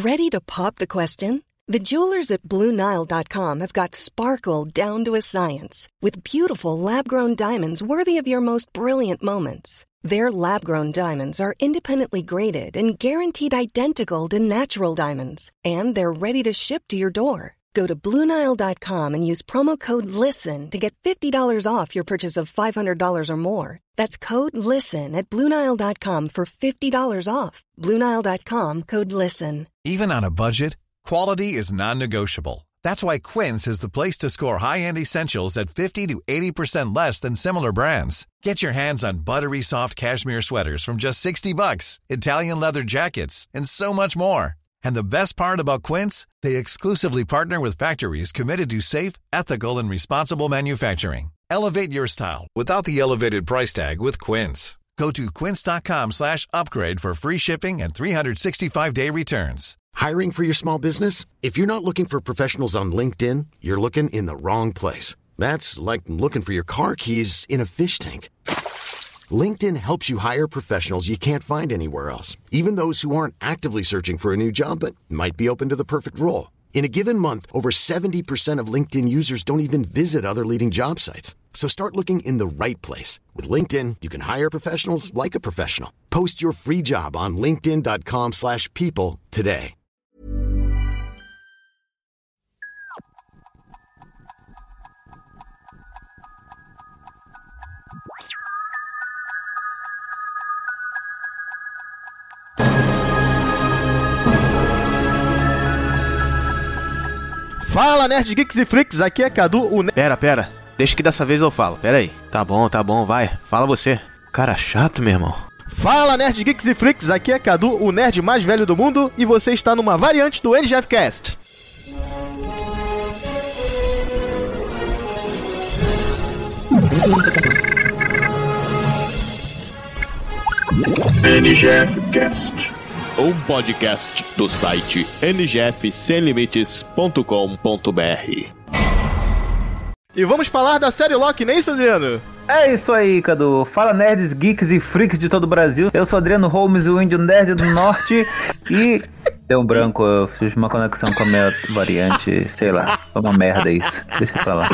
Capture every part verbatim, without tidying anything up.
Ready to pop the question? The jewelers at Blue Nile dot com have got sparkle down to a science with beautiful lab-grown diamonds worthy of your most brilliant moments. Their lab-grown diamonds are independently graded and guaranteed identical to natural diamonds, and they're ready to ship to your door. Go to Blue Nile dot com and use promo code LISTEN to get fifty dollars off your purchase of five hundred dollars or more. That's code LISTEN at Blue Nile dot com for fifty dollars off. Blue Nile dot com, code LISTEN. Even on a budget, quality is non-negotiable. That's why Quince is the place to score high-end essentials at fifty to eighty percent less than similar brands. Get your hands on buttery soft cashmere sweaters from just sixty bucks, Italian leather jackets, and so much more. And the best part about Quince, they exclusively partner with factories committed to safe, ethical, and responsible manufacturing. Elevate your style without the elevated price tag with Quince. Go to quince dot com slash upgrade for free shipping and three sixty-five day returns. Hiring for your small business? If you're not looking for professionals on LinkedIn, you're looking in the wrong place. That's like looking for your car keys in a fish tank. LinkedIn helps you hire professionals you can't find anywhere else, even those who aren't actively searching for a new job but might be open to the perfect role. In a given month, over seventy percent of LinkedIn users don't even visit other leading job sites. So start looking in the right place. With LinkedIn, you can hire professionals like a professional. Post your free job on linkedin dot com slash people today. Fala, Nerds, Geeks e Freaks, aqui é Cadu, o... Ne- pera, pera, deixa que dessa vez eu falo, pera aí. Tá bom, tá bom, vai, fala você. Cara chato, meu irmão. Fala, Nerds, Geeks e Freaks, aqui é Cadu, o nerd mais velho do mundo, e você está numa variante do N G F Cast. N G F Cast, um podcast do site N G F sem limites ponto com ponto b r. E vamos falar da série Loki, não é isso, Adriano? É isso aí, Cadu. Fala, nerds, geeks e freaks de todo o Brasil. Eu sou Adriano Holmes, o índio nerd do norte. E... deu um branco, eu fiz uma conexão com a minha variante, sei lá. Foi uma merda isso. Deixa eu falar.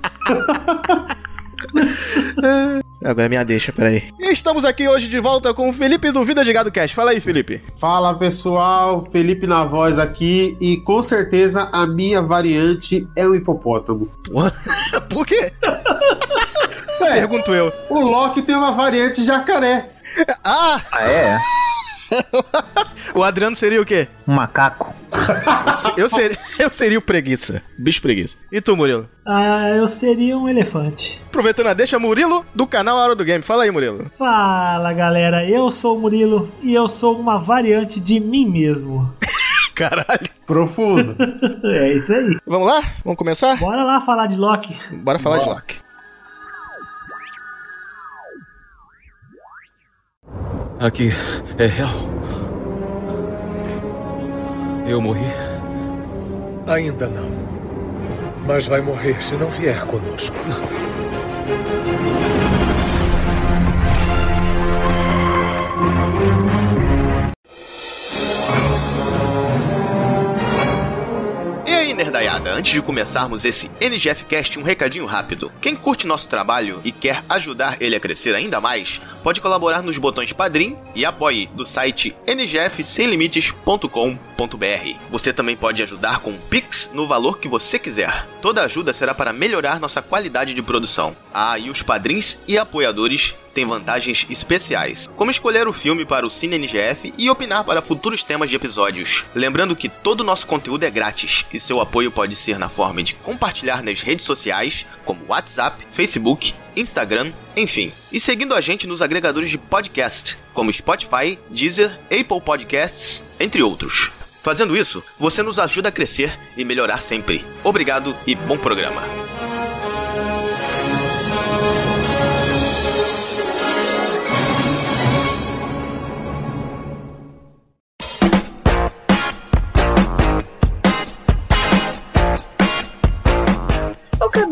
Agora é minha deixa, peraí. E estamos aqui hoje de volta com o Felipe do Vida de Gado Cast. Fala aí, Felipe. Fala, pessoal. Felipe na voz aqui. E com certeza a minha variante é o hipopótamo. Por quê? É, pergunto eu. O Loki tem uma variante jacaré. Ah! Ah, é? O Adriano seria o quê? Um macaco. Eu seria, eu seria o preguiça. Bicho preguiça. E tu, Murilo? Ah, eu seria um elefante. Aproveitando a deixa, Murilo, do canal Hora do Game. Fala aí, Murilo. Fala, galera. Eu sou o Murilo e eu sou uma variante de mim mesmo. Caralho. Profundo. É isso aí. Vamos lá? Vamos começar? Bora lá falar de Loki. Bora falar Bora. de Loki. Aqui é real. Eu morri? Ainda não. Mas vai morrer se não vier conosco. E aí, nerdaiada, antes de começarmos esse N G F Cast, um recadinho rápido. Quem curte nosso trabalho e quer ajudar ele a crescer ainda mais, pode colaborar nos botões Padrim e Apoie do site N G F sem limites ponto com ponto b r. Você também pode ajudar com Pix no valor que você quiser. Toda ajuda será para melhorar nossa qualidade de produção. Ah, e os padrinhos e apoiadores têm vantagens especiais, como escolher o filme para o Cine N G F e opinar para futuros temas de episódios. Lembrando que todo o nosso conteúdo é grátis e seu apoio pode ser na forma de compartilhar nas redes sociais, como WhatsApp, Facebook, Instagram, enfim. E seguindo a gente nos agregadores de podcast, como Spotify, Deezer, Apple Podcasts, entre outros. Fazendo isso, você nos ajuda a crescer e melhorar sempre. Obrigado e bom programa.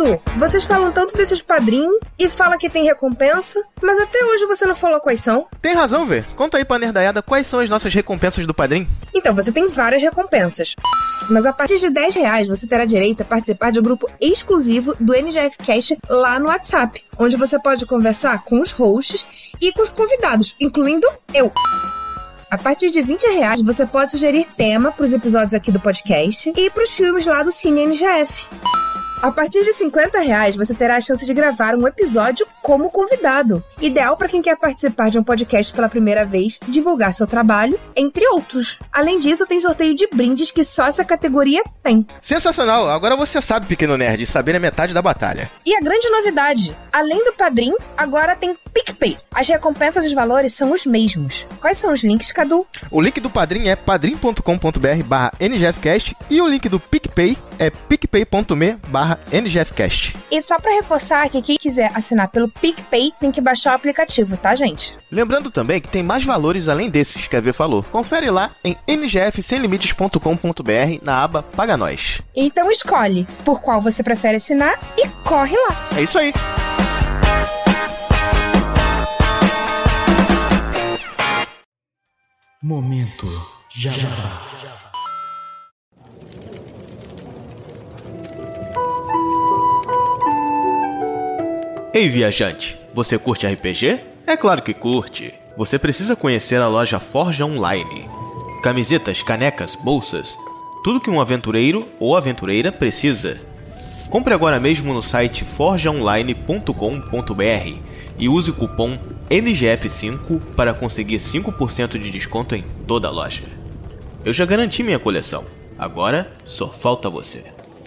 Cadu, vocês falam tanto desses padrinhos e fala que tem recompensa, mas até hoje você não falou quais são. Tem razão, Vê. Conta aí pra nerdaiada quais são as nossas recompensas do padrinho. Então, você tem várias recompensas. Mas a partir de dez reais você terá direito a participar de um grupo exclusivo do N G F Cast lá no WhatsApp, onde você pode conversar com os hosts e com os convidados, incluindo eu. A partir de vinte reais você pode sugerir tema para os episódios aqui do podcast e para os filmes lá do Cine N G F. A partir de cinquenta reais você terá a chance de gravar um episódio como convidado. Ideal para quem quer participar de um podcast pela primeira vez, divulgar seu trabalho, entre outros. Além disso, tem sorteio de brindes que só essa categoria tem. Sensacional! Agora você sabe, pequeno nerd, saber é metade da batalha. E a grande novidade, além do Padrim, agora tem PicPay. As recompensas e os valores são os mesmos. Quais são os links, Cadu? O link do Padrim é padrim.com.br barra NGFcast e o link do PicPay é picpay.me barra NGFcast. E só pra reforçar que quem quiser assinar pelo PicPay tem que baixar o aplicativo, tá, gente? Lembrando também que tem mais valores além desses que a V falou. Confere lá em n g f sem limites ponto com ponto b r na aba Paga Nós. Então escolhe por qual você prefere assinar e corre lá. É isso aí. Momento Jabá. Ei, viajante, você curte R P G? É claro que curte. Você precisa conhecer a loja Forja Online. Camisetas, canecas, bolsas, tudo que um aventureiro ou aventureira precisa. Compre agora mesmo no site forja online ponto com ponto b r e use o cupom N G F cinco para conseguir cinco por cento de desconto em toda a loja. Eu já garanti minha coleção. Agora só falta você.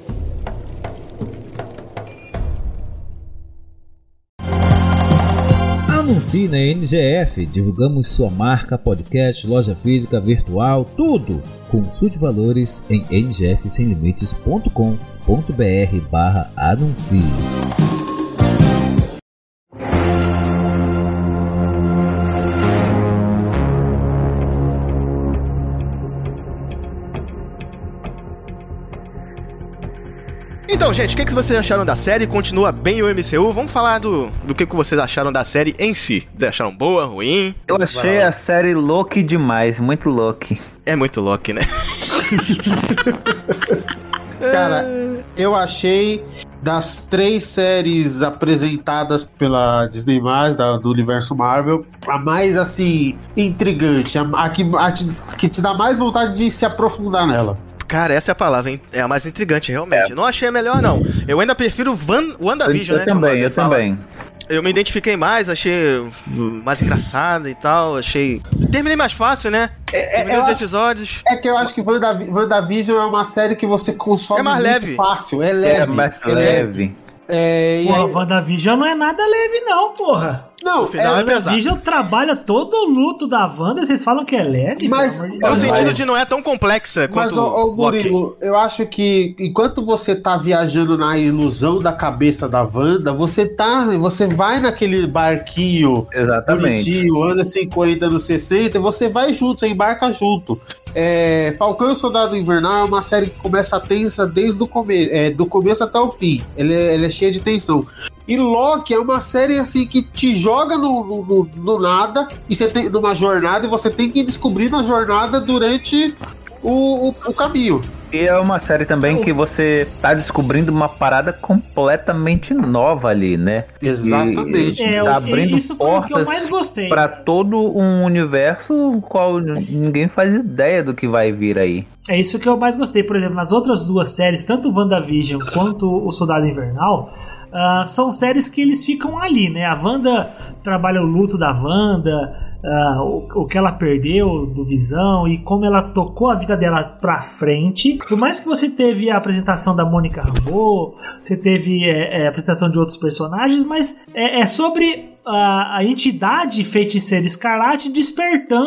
Anuncie na N G F, divulgamos sua marca, podcast, loja física, virtual, tudo. Consulte valores em n g f sem limites ponto com ponto b r barra anuncie. Então, gente, o que, que vocês acharam da série? Continua bem o M C U? Vamos falar do, do que, que vocês acharam da série em si. Vocês acharam boa, ruim? Eu achei a série louca demais, muito louca. É muito louca, né? Cara, eu achei das três séries apresentadas pela Disney+, da, do universo Marvel, a mais, assim, intrigante, a, a, que, a que te dá mais vontade de se aprofundar nela. Cara, essa é a palavra, hein? É a mais intrigante, realmente. É. Não achei a melhor, não. Eu ainda prefiro Van, WandaVision, eu, né? Eu também, eu fala. também. Eu me identifiquei mais, achei mais engraçado e tal, achei... Terminei mais fácil, né? É, Terminei os acho, episódios. É que eu acho que WandaVision é uma série que você consome é mais muito leve. fácil, é leve. É mais é leve. É, e Porra, aí... WandaVision não é nada leve não, porra. Não, o final é, é pesado. WandaVision trabalha todo o luto da Wanda, vocês falam que é leve? Mas, de no sentido mas... de não é tão complexa quanto... Mas, ô, ô Murilo, eu acho que enquanto você tá viajando na ilusão da cabeça da Wanda, você tá, você vai naquele barquinho Exatamente. bonitinho, anda cinquenta, anos sessenta, e você vai junto, você embarca junto. É, Falcão e o Soldado Invernal é uma série que começa tensa desde o começo, é, do começo até o fim. Ele é, ele é cheio de tensão. E Loki é uma série assim que te joga no, no, no, no nada, e você tem numa jornada, e você tem que ir descobrindo a jornada durante o, o, o caminho. E é uma série também que você tá descobrindo uma parada completamente nova ali, né? Exatamente. E, é, tá abrindo isso foi portas o que eu mais gostei. Pra todo um universo no qual ninguém faz ideia do que vai vir aí. É isso que eu mais gostei. Por exemplo, nas outras duas séries, tanto o WandaVision quanto o Soldado Invernal, uh, são séries que eles ficam ali, né? A Wanda trabalha o luto da Wanda, Uh, o, o que ela perdeu do Visão e como ela tocou a vida dela pra frente. Por mais que você teve a apresentação da Mônica Rambeau, você teve é, é, a apresentação de outros personagens, mas é, é sobre a, a entidade Feiticeira Escarlate despertando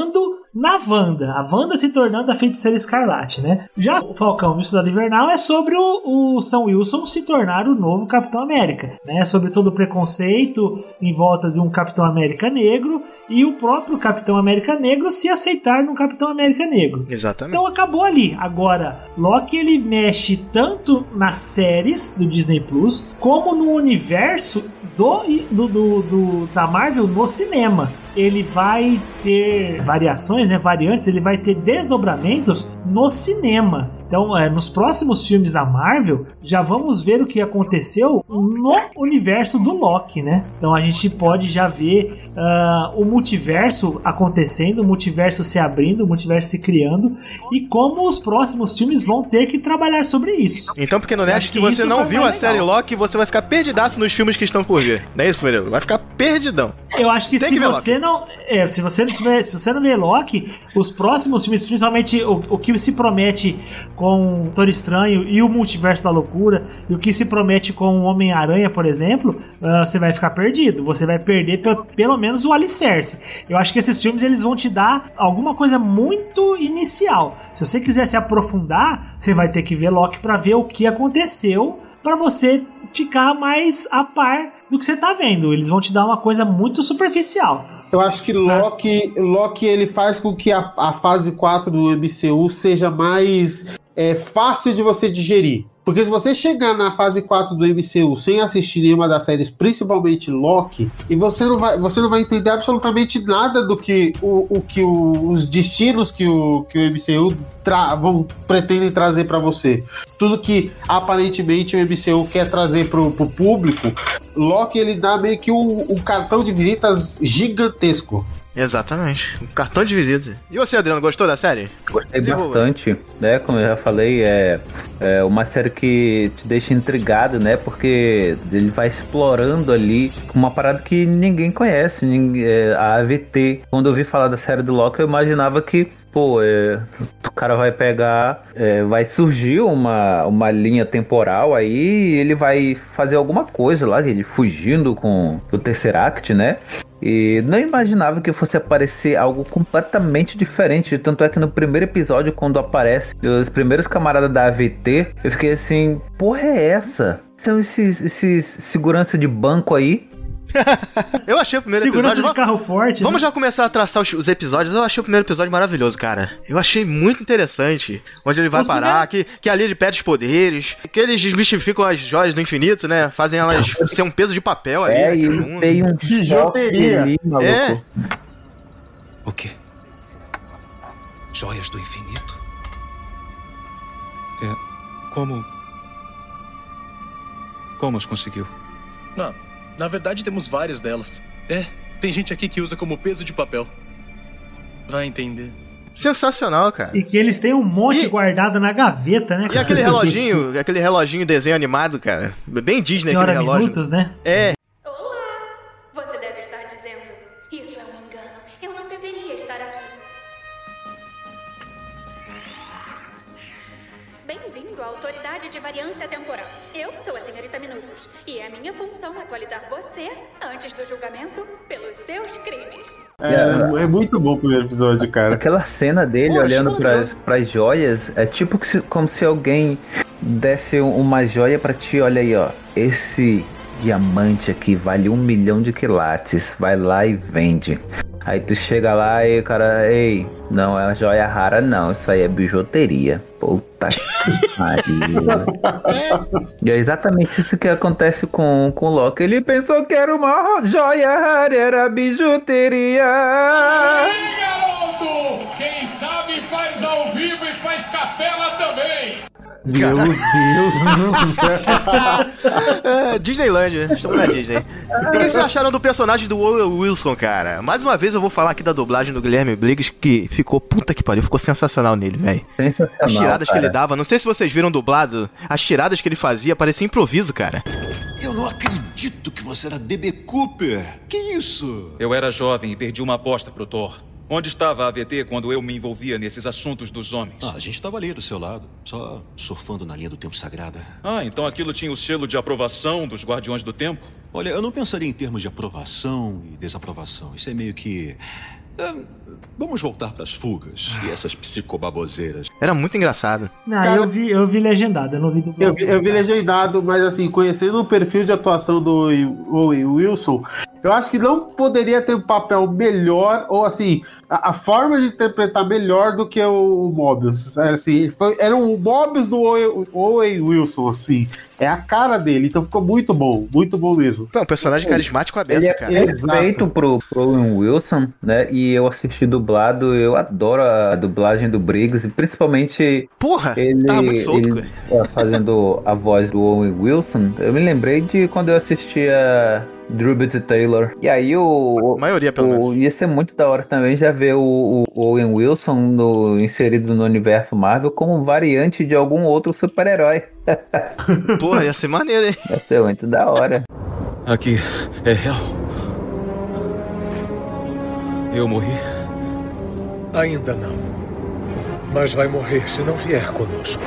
na Wanda, a Wanda se tornando a Feiticeira Escarlate, né? Já o Falcão e o Soldado Invernal é sobre o, o Sam Wilson se tornar o novo Capitão América, né? Sobre todo o preconceito em volta de um Capitão América negro e o próprio Capitão América negro se aceitar no Capitão América negro. Exatamente. Então acabou ali. Agora, Loki ele mexe tanto nas séries do Disney Plus como no universo do, do, do, do da Marvel no cinema. Ele vai ter variações, né, variantes, ele vai ter desdobramentos no cinema. Então, é, nos próximos filmes da Marvel, já vamos ver o que aconteceu no universo do Loki, né? Então, a gente pode já ver uh, o multiverso acontecendo, o multiverso se abrindo, o multiverso se criando, e como os próximos filmes vão ter que trabalhar sobre isso. Então, porque no Nerd, se você não viu a série Loki, você vai ficar perdidaço nos filmes que estão por vir. Não é isso, Murilo? Vai ficar perdidão. Eu acho que Tem se que você não... É, se você não tiver, se você não vê Loki, os próximos filmes, principalmente o, o que se promete com o Doutor Estranho e o Multiverso da Loucura, e o que se promete com o Homem-Aranha, por exemplo, uh, você vai ficar perdido. Você vai perder pe- pelo menos o alicerce. Eu acho que esses filmes eles vão te dar alguma coisa muito inicial. Se você quiser se aprofundar, você vai ter que ver Loki para ver o que aconteceu, para você ficar mais a par do que você tá vendo. Eles vão te dar uma coisa muito superficial. Eu acho que Loki, Loki ele faz com que a, a fase quatro do M C U seja mais é, fácil de você digerir. Porque se você chegar na fase quatro do M C U sem assistir nenhuma das séries, principalmente Loki, e você não vai, você não vai entender absolutamente nada do que, o, o que o, os destinos que o, que o M C U tra- vão, pretendem trazer para você. Tudo que aparentemente o M C U quer trazer pro, pro público, Loki ele dá meio que um, um cartão de visitas gigantesco. Exatamente, um cartão de visita. E você, Adriano, gostou da série? Gostei bastante, né? Como eu já falei, é, é uma série que te deixa intrigado, né? Porque ele vai explorando ali uma parada que ninguém conhece, ninguém, é, a A V T. Quando eu ouvi falar da série do Loki, eu imaginava que pô, é, o cara vai pegar, é, vai surgir uma, uma linha temporal aí e ele vai fazer alguma coisa lá, ele fugindo com o Tesseract, né? E não imaginava que fosse aparecer algo completamente diferente. Tanto é que no primeiro episódio, quando aparece os primeiros camaradas da A V T, eu fiquei assim, porra é essa? São esses, esses segurança de banco aí? Eu achei o primeiro Segurança episódio... de carro forte. Vamos né? já começar a traçar os, os episódios. Eu achei o primeiro episódio maravilhoso, cara. Eu achei muito interessante. Onde ele vai os parar, primeiros... que, que ali ele pede os poderes, que eles desmistificam as joias do infinito, né? Fazem elas ser um peso de papel ali. É, né, e mundo. Tem um bijuteria ali, maluco. É. O quê? Joias do infinito? É. Como... Como as conseguiu? Não. Na verdade, temos várias delas. É, tem gente aqui que usa como peso de papel. Vai entender. Sensacional, cara. E que eles têm um monte e... guardado na gaveta, né? E aquele reloginho, aquele reloginho desenho animado, cara. Bem Disney Senhora aquele relógio. Minutos, né? É. Olá! Você deve estar dizendo, isso é um engano. Eu não deveria estar aqui. Bem-vindo à Autoridade de Variância Temporal. Eu sou a Senhorita Minutos, e é minha função atualizar você, antes do julgamento, pelos seus crimes. É, é muito bom o primeiro episódio, cara. Aquela cena dele Pô, olhando achei pras, pras joias, é tipo que se, como se alguém desse uma joia pra ti, olha aí, ó. Esse diamante aqui vale um milhão de quilates, vai lá e vende. Aí tu chega lá e o cara, ei, não é uma joia rara não, isso aí é bijuteria. Puta que pariu. E é exatamente isso que acontece com, com o Loki. Ele pensou que era uma joia rara, era bijuteria. Aí, garoto! Quem sabe faz ao vivo e faz capela também. Meu Deus do céu. É, Disneyland, estamos na Disney. E o que vocês acharam do personagem do Owen Wilson, cara? Mais uma vez eu vou falar aqui da dublagem do Guilherme Briggs, que ficou, puta que pariu, ficou sensacional nele, velho. As tiradas cara. que ele dava, não sei se vocês viram dublado, as tiradas que ele fazia, parecia improviso, cara. Eu não acredito que você era D B Cooper. Que isso? Eu era jovem e perdi uma aposta pro Thor. Onde estava a A V T quando eu me envolvia nesses assuntos dos homens? Ah, a gente estava ali do seu lado, só surfando na linha do tempo sagrada. Ah, então aquilo tinha o selo de aprovação dos Guardiões do Tempo? Olha, eu não pensaria em termos de aprovação e desaprovação. Isso é meio que Vamos voltar pras fugas e essas psicobaboseiras. Era muito engraçado. Não, Cara, eu vi, eu vi legendado, eu não vi dublado. Eu vi, eu vi legendado, mas assim, conhecendo o perfil de atuação do Owen Wilson, eu acho que não poderia ter um papel melhor, ou assim, a, a forma de interpretar melhor do que o Mobius. Assim, foi, era o Mobius do Owen, Owen Wilson, assim. É a cara dele, então ficou muito bom, muito bom mesmo. Então, um personagem carismático à beça, Ele é cara. perfeito pro, pro Owen Wilson, né? E eu assisti dublado, eu adoro a dublagem do Briggs, principalmente Porra, ele, tava muito solto, ele fazendo a voz do Owen Wilson. Eu me lembrei de quando eu assistia Drubit Taylor. E aí o... A maioria, pelo o, menos. Ia ser muito da hora também já ver o, o Owen Wilson no, inserido no universo Marvel como variante de algum outro super-herói. Porra, ia ser maneiro, hein? Ia ser muito da hora. Aqui é real. Eu morri? Ainda não. Mas vai morrer se não vier conosco.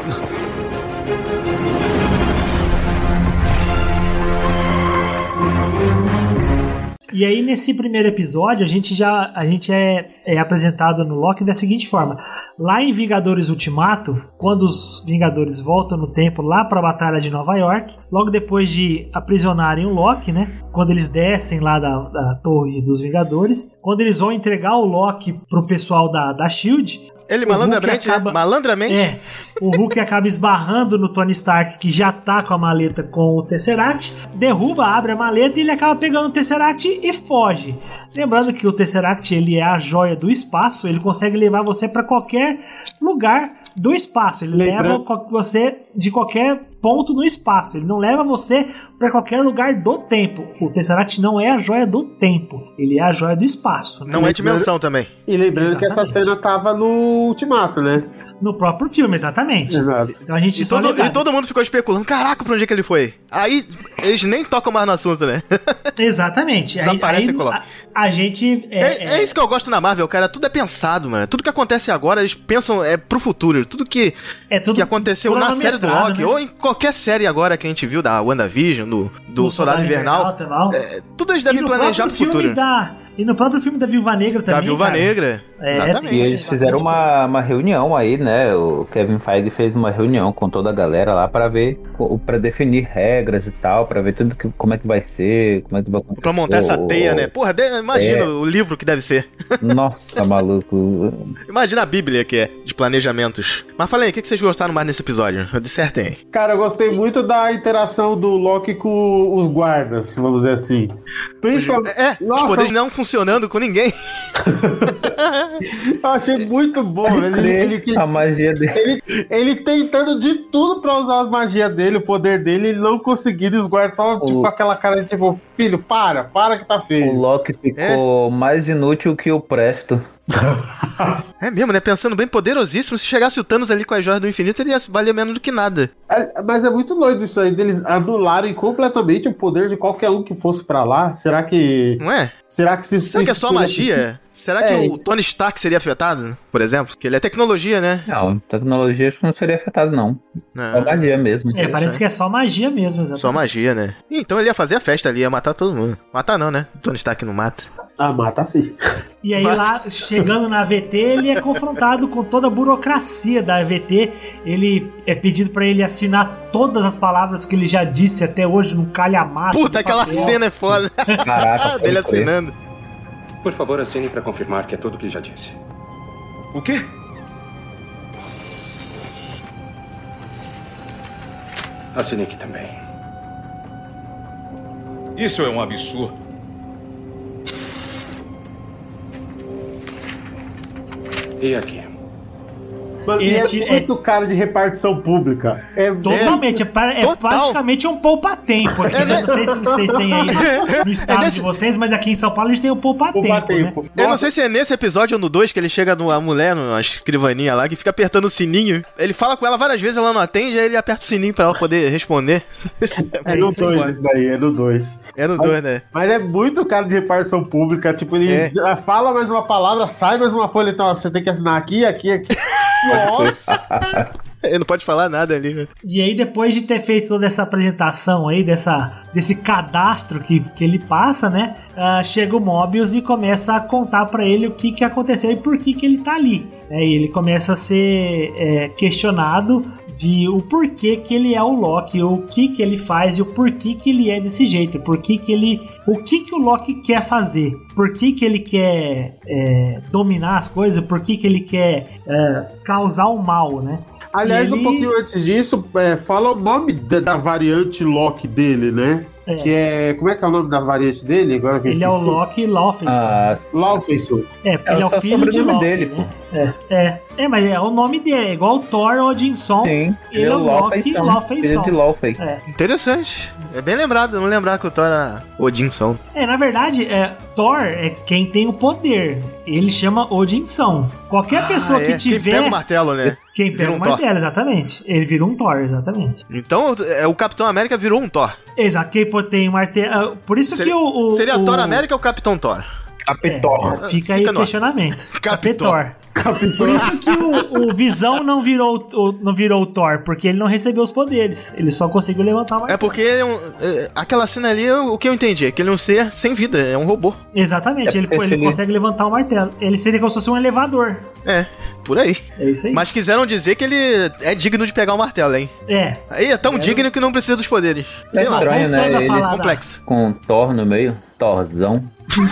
E aí, nesse primeiro episódio, a gente já a gente é, é apresentado no Loki da seguinte forma. Lá em Vingadores Ultimato, quando os Vingadores voltam no tempo lá para a Batalha de Nova York, logo depois de aprisionarem o Loki, né? Quando eles descem lá da, da Torre dos Vingadores, quando eles vão entregar o Loki pro pessoal da, da SHIELD... Ele malandramente, acaba, né? Malandramente. É, o Hulk acaba esbarrando no Tony Stark, que já tá com a maleta com o Tesseract, derruba, abre a maleta e ele acaba pegando o Tesseract e foge. Lembrando que o Tesseract, ele é a joia do espaço, ele consegue levar você para qualquer lugar do espaço, ele Lembra... leva você de qualquer ponto no espaço, ele não leva você para qualquer lugar do tempo. O Tesseract não é a joia do tempo, ele é a joia do espaço. Não é dimensão também. E lembrando Exatamente. que essa cena tava no Ultimato, né? No próprio filme, exatamente. Exato. Então a gente e, todo, e todo mundo ficou especulando, caraca, pra onde é que ele foi? Aí eles nem tocam mais no assunto, né? Exatamente. Desaparece aí, e coloca. A, a gente... É, é, é... é isso que eu gosto na Marvel, cara. Tudo é pensado, mano. Tudo que acontece agora, eles pensam é pro futuro. Tudo que, é tudo que aconteceu na série do Loki, né? Ou em qualquer série agora que a gente viu, da WandaVision, do, do, do Soldado Invernal, Invernal é, tudo eles devem planejar pro futuro. Da... E no próprio filme da Viúva Negra também. Da Viúva cara. Negra. É, Exatamente. E eles fizeram uma, uma reunião aí, né? O Kevin Feige fez uma reunião com toda a galera lá pra ver, pra definir regras e tal, pra ver tudo que, como é que vai ser, como é que vai acontecer. Pra montar essa teia, né? Porra, de, imagina é... o livro que deve ser. Nossa, maluco. Imagina a Bíblia que é, de planejamentos. Mas falei, o que, que vocês gostaram mais nesse episódio? Dissertem aí. Cara, eu gostei muito da interação do Loki com os guardas, vamos dizer assim. Principalmente... É, Nossa, os poderes não funcionando com ninguém. Eu achei muito bom. Ele, ele, ele, a magia dele. Ele, ele tentando de tudo pra usar as magias dele, o poder dele, ele não conseguindo, e os guardas só o... tipo, com aquela cara de tipo, filho, para, para que tá feio. O Loki ficou é. mais inútil que o Presto. É mesmo, né? Pensando bem, poderosíssimo. Se chegasse o Thanos ali com as joias do infinito, ele ia valer menos do que nada. É, mas é muito doido isso aí, deles anularem completamente o poder de qualquer um que fosse pra lá. Será que... Não é? Será que se... Será que é só magia? Será que é, o Tony Stark seria afetado, por exemplo? Porque ele é tecnologia, né? Não, tecnologia acho que não seria afetado, não. não. É magia mesmo. É, parece que é só magia mesmo, exatamente. Só magia, né? Então ele ia fazer a festa ali, ia matar todo mundo. Matar não, né? O Tony Stark não mata. Ah, mata sim. E aí lá, chegando na A V T, ele é confrontado com toda a burocracia da A V T. Ele é pedido pra ele assinar todas as palavras que ele já disse até hoje no calhamaço. Puta, aquela cena é foda. Caraca, dele assinando. Por favor, assine para confirmar que é tudo o que já disse. O quê? Assine aqui também. Isso é um absurdo. E aqui? Mano, ele é te, muito é... cara de repartição pública. É, Totalmente, é, é, é praticamente um poupa-tempo aqui, né? Não sei se vocês têm aí no, no estado é nesse... de vocês, mas aqui em São Paulo a gente tem o poupa-tempo, poupa-tempo, né? Eu não sei se é nesse episódio ou no dois que ele chega numa mulher, numa escrivaninha lá, que fica apertando o sininho. Ele fala com ela várias vezes, ela não atende, aí ele aperta o sininho pra ela poder responder. É no dois isso daí, é no dois. É no dois, né? Mas é muito cara de repartição pública, tipo, ele é. fala mais uma palavra, sai mais uma folha, então ó, você tem que assinar aqui, aqui, aqui. Nossa! Ele não pode falar nada ali, velho. E aí, depois de ter feito toda essa apresentação aí, dessa, desse cadastro que, que ele passa, né? Uh, chega o Mobius e começa a contar pra ele o que, que aconteceu e por que, que ele tá ali. É, e ele começa a ser é, questionado de o porquê que ele é o Loki, o que que ele faz e o porquê que ele é desse jeito, por que que ele, o que que o Loki quer fazer, por que que ele quer é, dominar as coisas, por que que ele quer é, causar o mal, né? Aliás, ele... um pouquinho antes disso, é, fala o nome da, da variante Loki dele, né? É. Que é. Como é que é o nome da variante dele? Agora que eu ele esqueci. é o Loki Laufeyson. Ah, Laufeyson. É, porque ele é o filho de Loki, dele, né? É, é. É, mas é o nome dele, é igual o Thor Odinson. Sim, ele é o Loki Laufeyson. de Laufey. É. Interessante. É bem lembrado, não lembrar que o Thor era Odinson. É, na verdade, é, Thor é quem tem o poder. Ele chama Odinson. Qualquer Ah, pessoa é. que tiver... Quem pega o martelo, né? Quem pega Vira um o martelo, exatamente. Ele vira um Thor, exatamente. Então, é, o Capitão América virou um Thor. Exato, quem tem o martelo... Por isso seria, que o... o seria o... Thor América ou Capitão Thor? Capitor. É, fica aí o questionamento. Capitor. Capitor. Por isso que o, o Visão não virou, o, não virou o Thor, porque ele não recebeu os poderes. Ele só conseguiu levantar o martelo. É porque ele é um, é, aquela cena ali, o que eu entendi, é que ele é um ser sem vida, é um robô. Exatamente, é ele, ele, ele consegue levantar o martelo. Ele seria como se fosse um elevador. É, por aí. É isso aí. Mas quiseram dizer que ele é digno de pegar o martelo, hein? É. Aí é tão é. digno que não precisa dos poderes. É Sei estranho, lá, né? Ele é complexo. Com Thor no meio, Thorzão.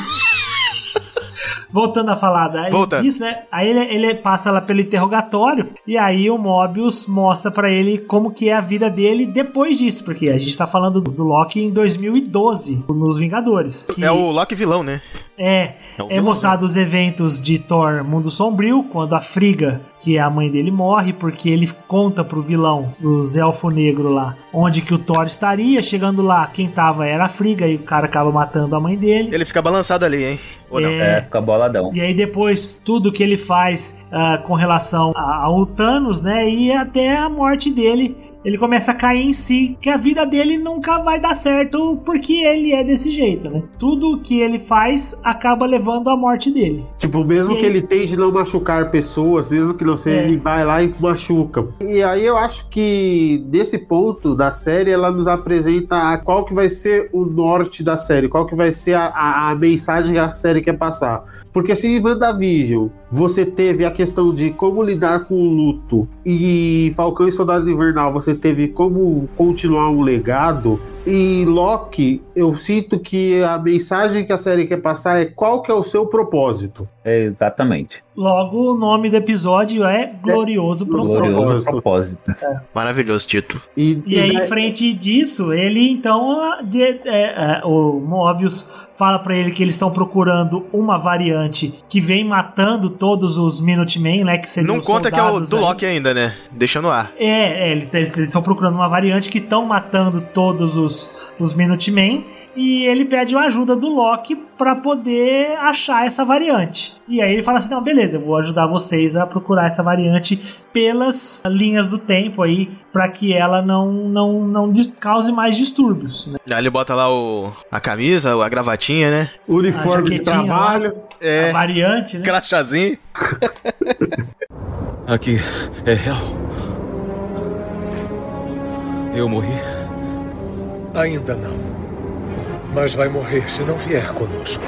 Voltando a falar daí disso, né? Aí ele, ele passa lá pelo interrogatório e aí o Mobius mostra pra ele como que é a vida dele depois disso, porque a gente tá falando do, do Loki em dois mil e doze, nos Vingadores. Que é o Loki vilão, né? É, é, é mostrado os eventos de Thor Mundo Sombrio, quando a Frigga, que é a mãe dele, morre, porque ele conta pro vilão dos Elfo Negro lá, onde que o Thor estaria. Chegando lá, quem tava era a Frigga e o cara acaba matando a mãe dele. Ele fica balançado ali, hein? Ou não? É, fica boladão. E aí depois, tudo que ele faz uh, com relação a, ao Thanos, né, e até a morte dele, ele começa a cair em si, que a vida dele nunca vai dar certo porque ele é desse jeito, né? Tudo que ele faz acaba levando à morte dele. Tipo, mesmo e que aí... ele tente não machucar pessoas, mesmo que não seja, é. ele vai lá e machuca. E aí eu acho que desse ponto da série, ela nos apresenta qual que vai ser o norte da série, qual que vai ser a, a, a mensagem que a série quer passar. Porque se em WandaVision você teve a questão de como lidar com o luto e Falcão e Soldado Invernal você teve como continuar um legado, e Loki, eu sinto que a mensagem que a série quer passar é qual que é o seu propósito. É, exatamente. Logo, o nome do episódio é Glorioso é, Propósito. Glorioso Propósito. É. Maravilhoso título. E, e, e aí, em frente disso, ele então, de, é, é, o Mobius fala pra ele que eles estão procurando uma variante que vem matando todos os Minutemen, né? Que Não conta que é o do aí. Loki ainda, né? Deixa no ar. É, é eles estão procurando uma variante que estão matando todos os, os Minutemen. E ele pede a ajuda do Loki pra poder achar essa variante. E aí ele fala assim, não, beleza, eu vou ajudar vocês a procurar essa variante pelas linhas do tempo aí, pra que ela não, não, não cause mais distúrbios, né? Aí ele bota lá o, a camisa, a gravatinha, né? O uniforme de trabalho. Lá, é, a variante, né? Crachazinho. Aqui é real. Eu morri? Ainda não. Mas vai morrer se não vier conosco.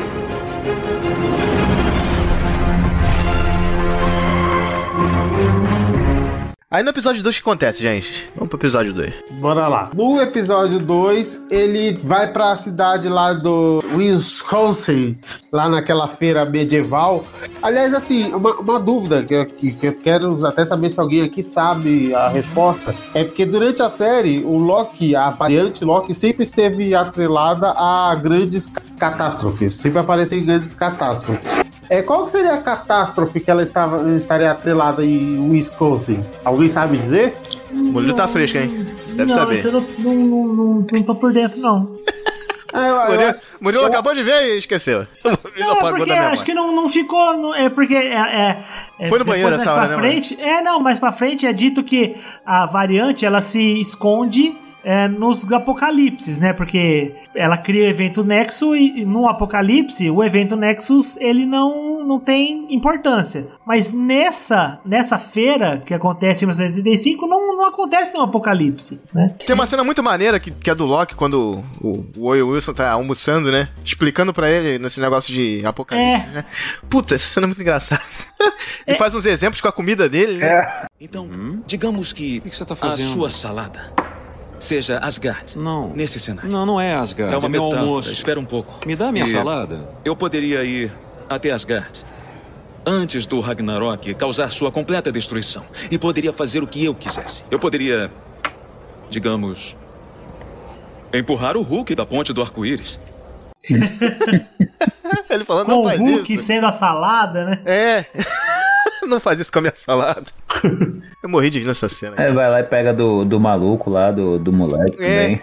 Aí no episódio dois o que acontece, gente? Vamos pro episódio dois. Bora lá. No episódio dois, ele vai pra cidade lá do Wisconsin, lá naquela feira medieval. Aliás, assim, uma, uma dúvida que, que, que eu quero até saber se alguém aqui sabe a resposta. É porque durante a série, o Loki, a variante Loki, sempre esteve atrelada a grandes catástrofes. Sempre aparecem grandes catástrofes. É, qual que seria a catástrofe que ela estava, estaria atrelada em Wisconsin? Alguém sabe dizer? O Murilo tá fresco, hein? Deve não, saber. Isso eu não, não, não, não tô por dentro, não. É, eu, Murilo, eu, Murilo eu, acabou de ver e esqueceu. Não, é porque acho que não, não ficou... Não, é porque... É, é, Foi no banheiro essa hora, pra frente, né? É, não, mais pra frente é dito que a variante, ela se esconde... É, nos apocalipses, né? Porque ela cria o evento Nexus e, e no apocalipse o evento Nexus ele não, não tem importância. Mas nessa, nessa feira que acontece em mil novecentos e oitenta e cinco, não, não acontece nenhum apocalipse, né? Tem uma cena muito maneira que, que é do Loki, quando o, o Owen Wilson tá almoçando, né? Explicando pra ele nesse negócio de apocalipse, é. né? Puta, essa cena é muito engraçada. Ele é. faz uns exemplos com a comida dele, né? É. Então, hum? digamos que, que, que você tá a sua salada seja Asgard. Não. Nesse cenário. Não, não é Asgard. É uma é meu metáfora. almoço. Espera um pouco. Me dá a minha e salada. Eu poderia ir até Asgard antes do Ragnarok causar sua completa destruição. E poderia fazer o que eu quisesse. Eu poderia, digamos, empurrar o Hulk da ponte do arco-íris. Ele falando, com não faz o Hulk isso. sendo a salada, né? É. Não faz isso com a minha salada. Eu morri de rir nessa cena. É, vai lá e pega do, do maluco lá, do, do moleque é. também.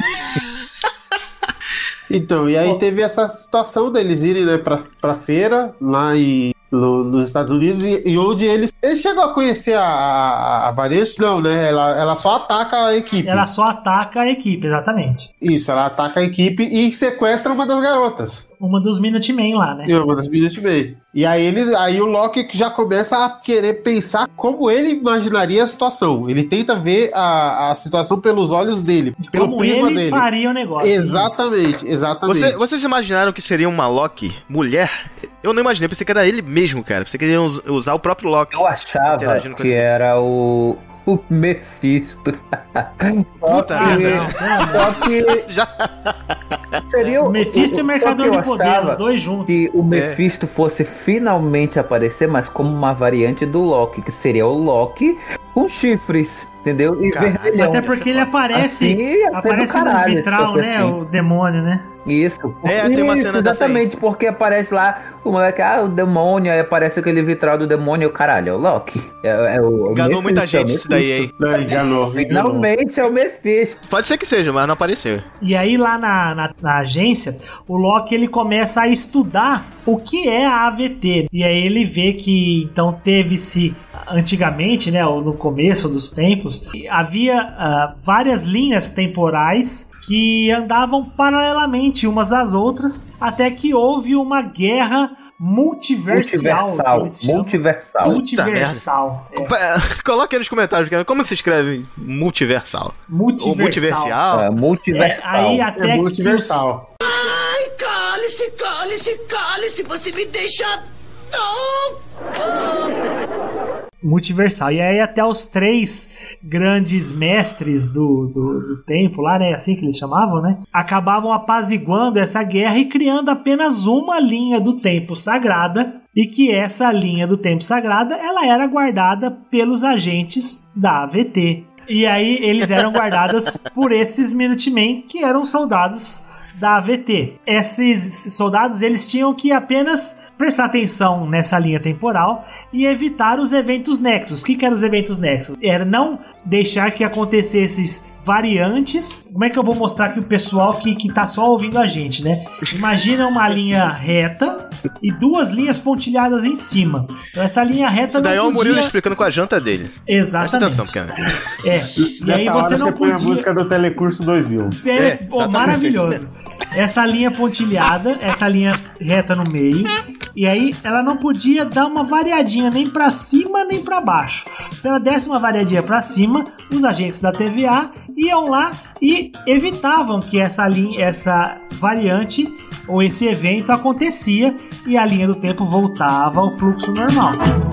Então, e aí oh. teve essa situação deles irem, né, pra, pra feira, lá em, no, nos Estados Unidos, e, e onde eles... Eles chegam a conhecer a, a, a variante? Não, né? Ela, ela só ataca a equipe. Ela só ataca a equipe, exatamente. Isso, ela ataca a equipe e sequestra uma das garotas. Uma dos Minutemen lá, né? É, uma das Minutemen. E aí, eles, aí o Loki já começa a querer pensar como ele imaginaria a situação. Ele tenta ver a, a situação pelos olhos dele, pelo como prisma ele dele. faria o negócio. Exatamente, isso. exatamente. Você, vocês imaginaram que seria uma Loki mulher? Eu não imaginei, pensei que era ele mesmo, cara. Pensei que ele ia usar o próprio Loki. Eu achava que era o... O Mephisto. Puta, só que, não, só que já seria o, o Mephisto o, e o Mercador de Poder, os dois juntos. Que o Mephisto é. fosse finalmente aparecer, mas como uma variante do Loki, que seria o Loki com chifres, entendeu? E Caralho, vermelhão. Até porque ele aparece, assim, aparece no vitral, né? Assim. O demônio, né? Isso. É, Isso, tem uma cena exatamente, porque aparece lá o moleque, ah, o demônio, aí aparece aquele vitral do demônio, caralho, é o Loki. É, é o, enganou muita Mephisto, gente isso daí, hein? Não, enganou. Finalmente é o Mephisto. Pode ser que seja, mas não apareceu. E aí lá na, na, na agência, o Loki ele começa a estudar o que é a A V T. E aí ele vê que então teve-se antigamente, né, no começo dos tempos, havia uh, várias linhas temporais que andavam paralelamente umas às outras, até que houve uma guerra multiversial. Multiversal. Multiversal. Multiversal. É. Coloque aí nos comentários como se escreve multiversal. Multiversal. Ou multiversial. É, multiversal. É, aí até é multiversal. Os... Ai, cale-se, cale-se, cale-se, você me deixa... Não! Ah. Multiversal. E aí até os três grandes mestres do, do, do tempo lá, né? Assim que eles chamavam, né? Acabavam apaziguando essa guerra e criando apenas uma linha do tempo sagrada. E que essa linha do tempo sagrada, ela era guardada pelos agentes da A V T. E aí eles eram guardados por esses Minutemen, que eram soldados da A V T. Esses soldados, eles tinham que apenas prestar atenção nessa linha temporal e evitar os eventos nexos. O que, que eram os eventos nexos? Era não deixar que acontecessem variantes. Como é que eu vou mostrar aqui o pessoal que, que tá só ouvindo a gente, né? Imagina uma linha reta e duas linhas pontilhadas em cima. Então essa linha reta Isso daí não é o podia... Murilo explicando com a janta dele. Exatamente. Presta atenção, é. E aí você não você podia... põe a música do Telecurso dois mil. Tele... É, oh, maravilhoso. Essa linha pontilhada, essa linha reta no meio, e aí ela não podia dar uma variadinha nem pra cima nem pra baixo. Se ela desse uma variadinha pra cima, os agentes da T V A iam lá e evitavam que essa linha, essa variante ou esse evento acontecia e a linha do tempo voltava ao fluxo normal.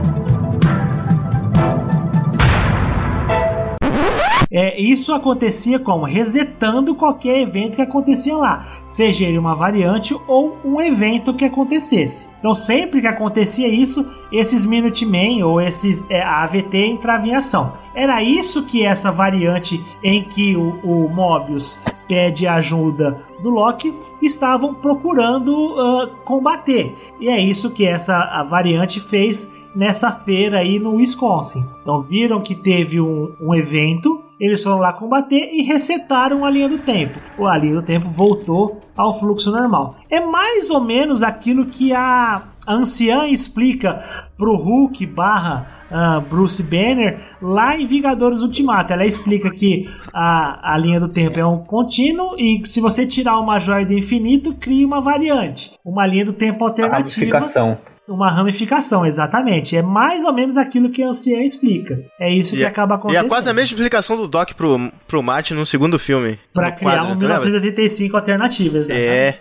É, isso acontecia como? Resetando qualquer evento que acontecia lá, seja ele uma variante ou um evento que acontecesse. Então sempre que acontecia isso, esses Minutemen ou esses é, a A V T entrava em ação. Era isso que essa variante em que o, o Mobius pede ajuda do Loki estavam procurando uh, combater. E é isso que essa a variante fez nessa feira aí no Wisconsin. Então viram que teve um, um evento, eles foram lá combater e resetaram a linha do tempo. A linha do tempo voltou ao fluxo normal. É mais ou menos aquilo que a, a anciã explica pro Hulk barra Uh, Bruce Banner lá em Vingadores Ultimato. Ela explica que a, a linha do tempo é um contínuo e se você tirar uma joia do infinito, cria uma variante, uma linha do tempo alternativa. Ramificação. uma ramificação, exatamente. É mais ou menos aquilo que a anciã explica. É isso e que é, acaba acontecendo. E é quase a mesma explicação do Doc pro, pro Martin no segundo filme. Pra criar quadro, um mil novecentos e oitenta e cinco alternativas, exatamente. É.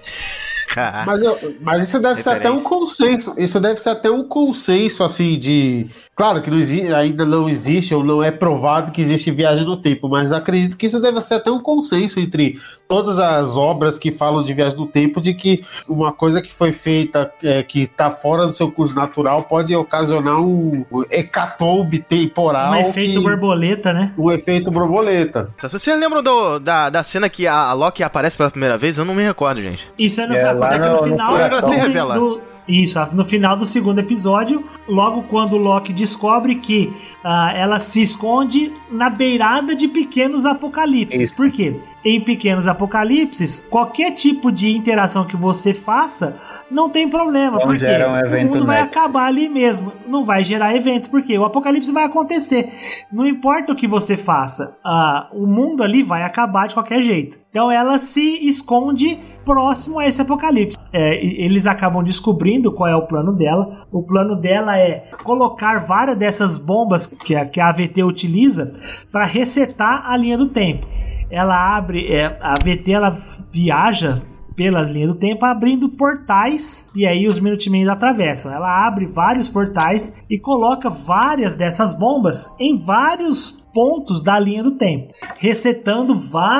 Mas, eu, mas isso deve ser até um consenso. Isso deve ser até um consenso, assim, de... Claro que não existe, ainda não existe ou não é provado que existe viagem no tempo, mas acredito que isso deve ser até um consenso entre todas as obras que falam de viagem no tempo, de que uma coisa que foi feita, é, que está fora do seu curso natural, pode ocasionar um hecatombe temporal. Um efeito que, borboleta, né? Um efeito borboleta. Vocês lembram do, da, da cena que a Loki aparece pela primeira vez? Eu não me recordo, gente. Isso é no, é, acontece no, no final. No ela se revela. Do... Isso, no final do segundo episódio, logo quando o Loki descobre que uh, ela se esconde na beirada de pequenos apocalipses. Isso. Por quê? Em pequenos apocalipses, qualquer tipo de interação que você faça não tem problema, não porque gera um evento o mundo vai Nexus. acabar ali mesmo, não vai gerar evento, porque o apocalipse vai acontecer. Não importa o que você faça, uh, o mundo ali vai acabar de qualquer jeito. Então ela se esconde próximo a esse apocalipse. É, eles acabam descobrindo qual é o plano dela. O plano dela é colocar várias dessas bombas que a, que a A V T utiliza para resetar a linha do tempo. Ela abre, é, a A V T ela viaja pelas linhas do tempo abrindo portais e aí os Minutemen atravessam. Ela abre vários portais e coloca várias dessas bombas em vários pontos da linha do tempo, resetando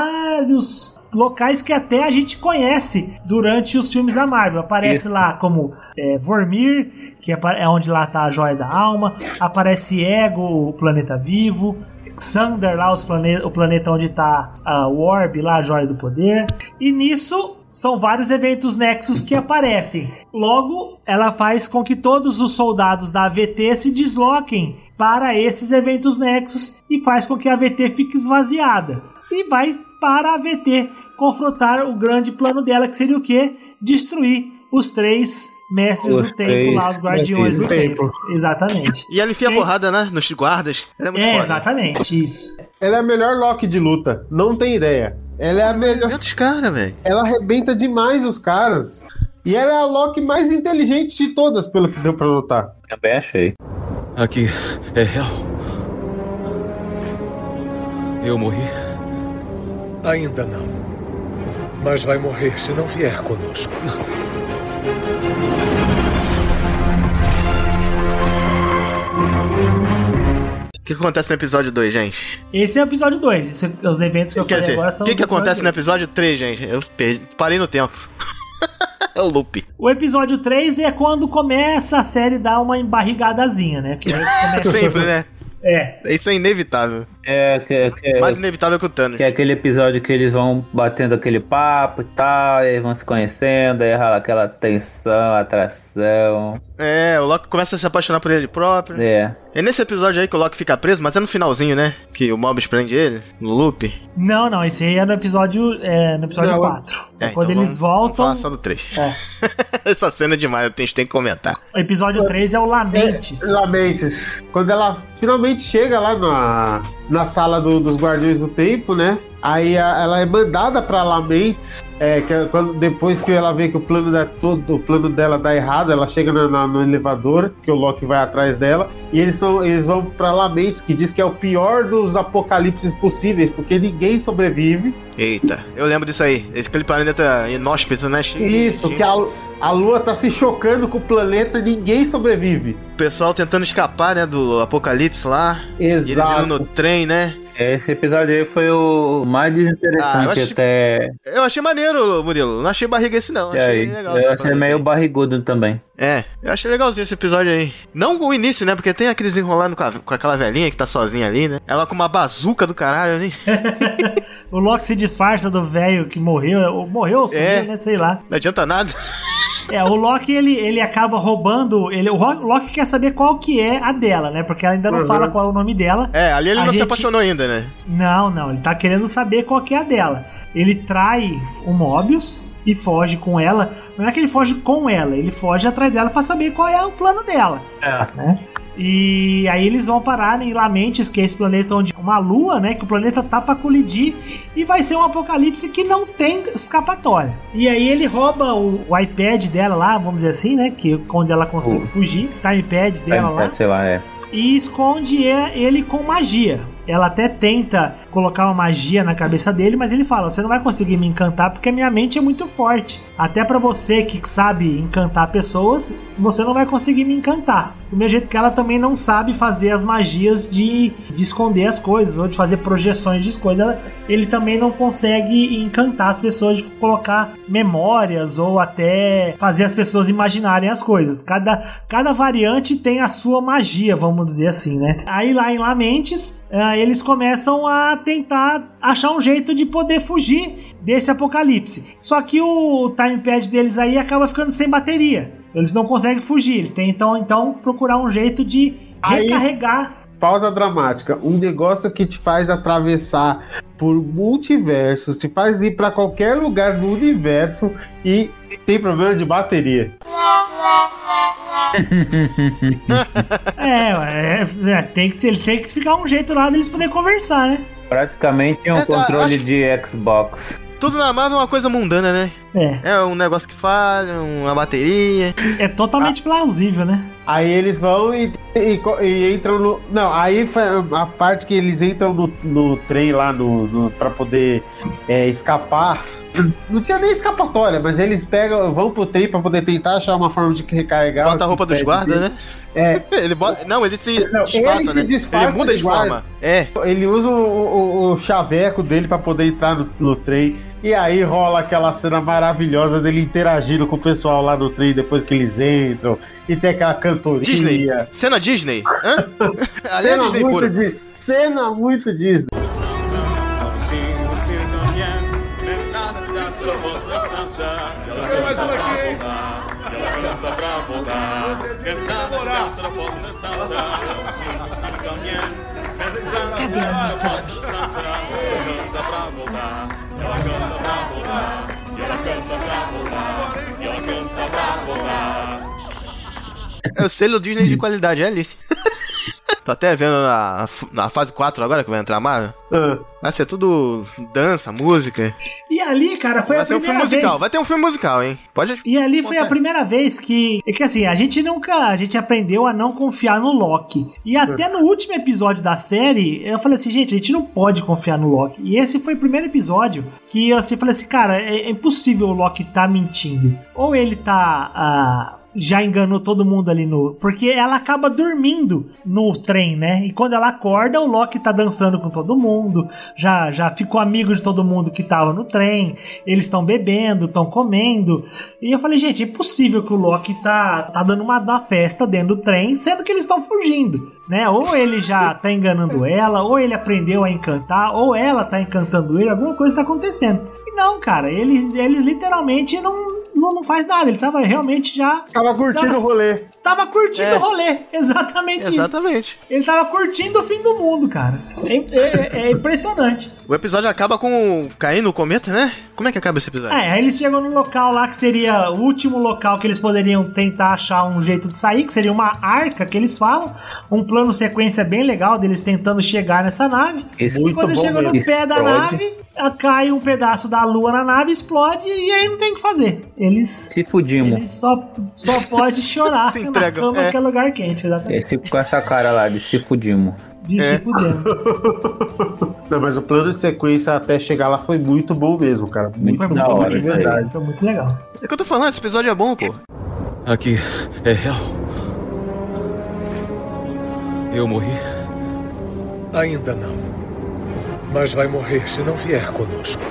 vários locais que até a gente conhece durante os filmes da Marvel. Aparece Isso. lá como é, Vormir, que é onde lá tá a Joia da Alma, aparece Ego, o planeta vivo, Xandar, lá os plane- o planeta onde tá a Orb, lá a Joia do Poder, e nisso são vários eventos Nexus que aparecem. Logo, ela faz com que todos os soldados da A V T se desloquem para esses eventos Nexus e faz com que a A V T fique esvaziada. E vai para a A V T confrontar o grande plano dela, que seria o quê? Destruir os três mestres os do tempo lá, os guardiões do, do tempo. tempo. Exatamente. E ela enfia a porrada, né? Nos guardas. Ela é muito é, foda. Exatamente, isso. Ela é a melhor Loki de luta, não tem ideia. Ela é a melhor. Dos caras, velho. Ela arrebenta demais os caras. E ela é a Loki mais inteligente de todas, pelo que deu pra notar. Também achei. Aqui é real. Eu morri? Ainda não. Mas vai morrer se não vier conosco. O que acontece no episódio dois, gente? Esse é o episódio dois. Esse, os eventos que eu Quer falei dizer, agora são... O que, que acontece no episódio três, gente? Eu perdi, parei no tempo. É o loop. O episódio três é quando começa a série dar uma embarrigadazinha, né? Que começa... Sempre, né? É. Isso é inevitável. É, que, que, mais inevitável que o Thanos. Que é aquele episódio que eles vão batendo aquele papo e tal, e eles vão se conhecendo, aí rola aquela tensão, atração. É, o Loki começa a se apaixonar por ele próprio. É. É nesse episódio aí que o Loki fica preso, mas é no finalzinho, né? Que o Mobius prende ele, no loop. Não, não, esse aí é no episódio, é, no episódio não, quatro. É, quando então eles vamos, voltam... Vamos falar só do três. É. Essa cena é demais, a gente tem que comentar. O episódio três é o Lamentes. É, Lamentes. Quando ela finalmente chega lá na, na sala do, dos Guardiões do Tempo, né? Aí a, ela é mandada pra Lamentes, é, que é quando, depois que ela vê que o plano, da, todo, o plano dela dá errado, ela chega na, na, no elevador, que o Loki vai atrás dela, e eles, são, eles vão pra Lamentes, que diz que é o pior dos apocalipses possíveis, porque ninguém sobrevive. Eita, eu lembro disso aí, aquele planeta inóspito, né? Isso, gente. Que a, a Lua tá se chocando com o planeta e ninguém sobrevive. O pessoal tentando escapar, né, do apocalipse lá. Exato. E eles indo no trem, né? Esse episódio aí foi o mais desinteressante ah, eu achei, até... Eu achei maneiro, Murilo. Não achei barriga esse não. É, achei legal. Eu achei meio barrigudo também. É, eu achei legalzinho esse episódio aí. Não o início, né? Porque tem aqueles enrolando com, a, com aquela velhinha que tá sozinha ali, né? Ela com uma bazuca do caralho ali. O Loki se disfarça do velho que morreu. Morreu ou sumiu, é, né? Sei lá. Não adianta nada. É, o Loki, ele, ele acaba roubando... Ele, o Loki quer saber qual que é a dela, né? Porque ela ainda não uhum. fala qual é o nome dela. É, ali ele a não gente... se apaixonou ainda, né? Não, não. Ele tá querendo saber qual que é a dela. Ele trai o Mobius e foge com ela. Não é que ele foge com ela, ele foge atrás dela pra saber qual é o plano dela. É. Né? E aí eles vão parar em Lamentis, que é esse planeta onde uma lua, né, que o planeta tá pra colidir e vai ser um apocalipse que não tem escapatória. E aí ele rouba o, o iPad dela lá, vamos dizer assim, né, que onde ela consegue uh. fugir, o timepad dela timepad, lá. Sei lá, é. E esconde ele com magia. Ela até tenta colocar uma magia na cabeça dele, mas ele fala, você não vai conseguir me encantar porque a minha mente é muito forte. Até pra você que sabe encantar pessoas, você não vai conseguir me encantar. Do mesmo jeito que ela também não sabe fazer as magias de, de esconder as coisas, ou de fazer projeções de coisas. Ela, ele também não consegue encantar as pessoas, de colocar memórias, ou até fazer as pessoas imaginarem as coisas. Cada, cada variante tem a sua magia, vamos dizer assim, né? Aí lá em Lamentis, uh, eles começam a tentar achar um jeito de poder fugir desse apocalipse. Só que o timepad deles aí acaba ficando sem bateria. Eles não conseguem fugir, eles tentam então procurar um jeito de recarregar. Aí, pausa dramática, um negócio que te faz atravessar por multiversos, te faz ir pra qualquer lugar do universo e tem problema de bateria. é, é, é, tem que, eles têm que ficar um jeito lá deles poderem conversar, né? Praticamente um é, controle acho... de Xbox. Tudo na Marvel é uma coisa mundana, né? É. É um negócio que falha, uma bateria. É totalmente ah. plausível, né? Aí eles vão e, e, e entram no... Não, aí a parte que eles entram no, no trem lá no, no, pra poder é, escapar. Não tinha nem escapatória, mas eles pegam, vão pro trem pra poder tentar achar uma forma de recarregar. Bota a roupa dos guardas, né? É. Ele bota, não, ele se não, disfarça, ele né? Se disfarça ele muda de, de forma. É. Ele usa o, o, o chaveco dele pra poder entrar no, no trem. E aí rola aquela cena maravilhosa dele interagindo com o pessoal lá do trem depois que eles entram. E tem aquela cantoria. Disney. Cena Disney. Hã? Ali é Disney pura. Di... Cena muito Disney. Mais uma aqui, hein? Ela canta pra voltar. Cadê a uniforme? Canta pra voltar. Ela canta pra voltar. Ela canta pra voltar. Ela canta pra voltar. É o selo Disney de qualidade, é ali. Tô até vendo na, na fase quatro agora que vai entrar a Marvel. Uh. Vai ser tudo dança, música. E ali, cara, foi vai a primeira um filme vez... musical. Vai ter um filme musical, hein? Pode. E ali foi a primeira vez que... É que assim, a gente nunca... A gente aprendeu a não confiar no Loki. E até no último episódio da série, eu falei assim, gente, a gente não pode confiar no Loki. E esse foi o primeiro episódio que eu assim, falei assim, cara, é, é impossível o Loki tá mentindo. Ou ele tá... Ah, já enganou todo mundo ali no... Porque ela acaba dormindo no trem, né? E quando ela acorda, o Loki tá dançando com todo mundo, já, já ficou amigo de todo mundo que tava no trem, eles estão bebendo, estão comendo. E eu falei, gente, é impossível que o Loki tá, tá dando uma, uma festa dentro do trem, sendo que eles estão fugindo, né? Ou ele já tá enganando ela, ou ele aprendeu a encantar, ou ela tá encantando ele, alguma coisa tá acontecendo. E não, cara, eles, eles literalmente não... Não, não faz nada, ele tava realmente já... Tava curtindo tava, o rolê. Tava curtindo é. o rolê, exatamente, exatamente isso. Exatamente. Ele tava curtindo o fim do mundo, cara. É, é, é impressionante. O episódio acaba com caindo o cometa, né? Como é que acaba esse episódio? É, aí eles chegam no local lá que seria o último local que eles poderiam tentar achar um jeito de sair, que seria uma arca que eles falam, um plano sequência bem legal deles tentando chegar nessa nave. Esse e quando eles chegam no pé da nave, cai um pedaço da lua na nave, explode e aí não tem o que fazer. Eles se fudimos. Eles só, só pode chorar se na cama, é. que é lugar quente, exatamente. Eles ficam com essa cara lá de se fudimos. De é. se fudendo. Não, mas o plano de sequência até chegar lá foi muito bom mesmo, cara. Muito, foi da muito hora, bom, é verdade. Foi muito legal. É que eu tô falando, esse episódio é bom, pô. Aqui é real. Eu morri? Ainda não. Mas vai morrer se não vier conosco.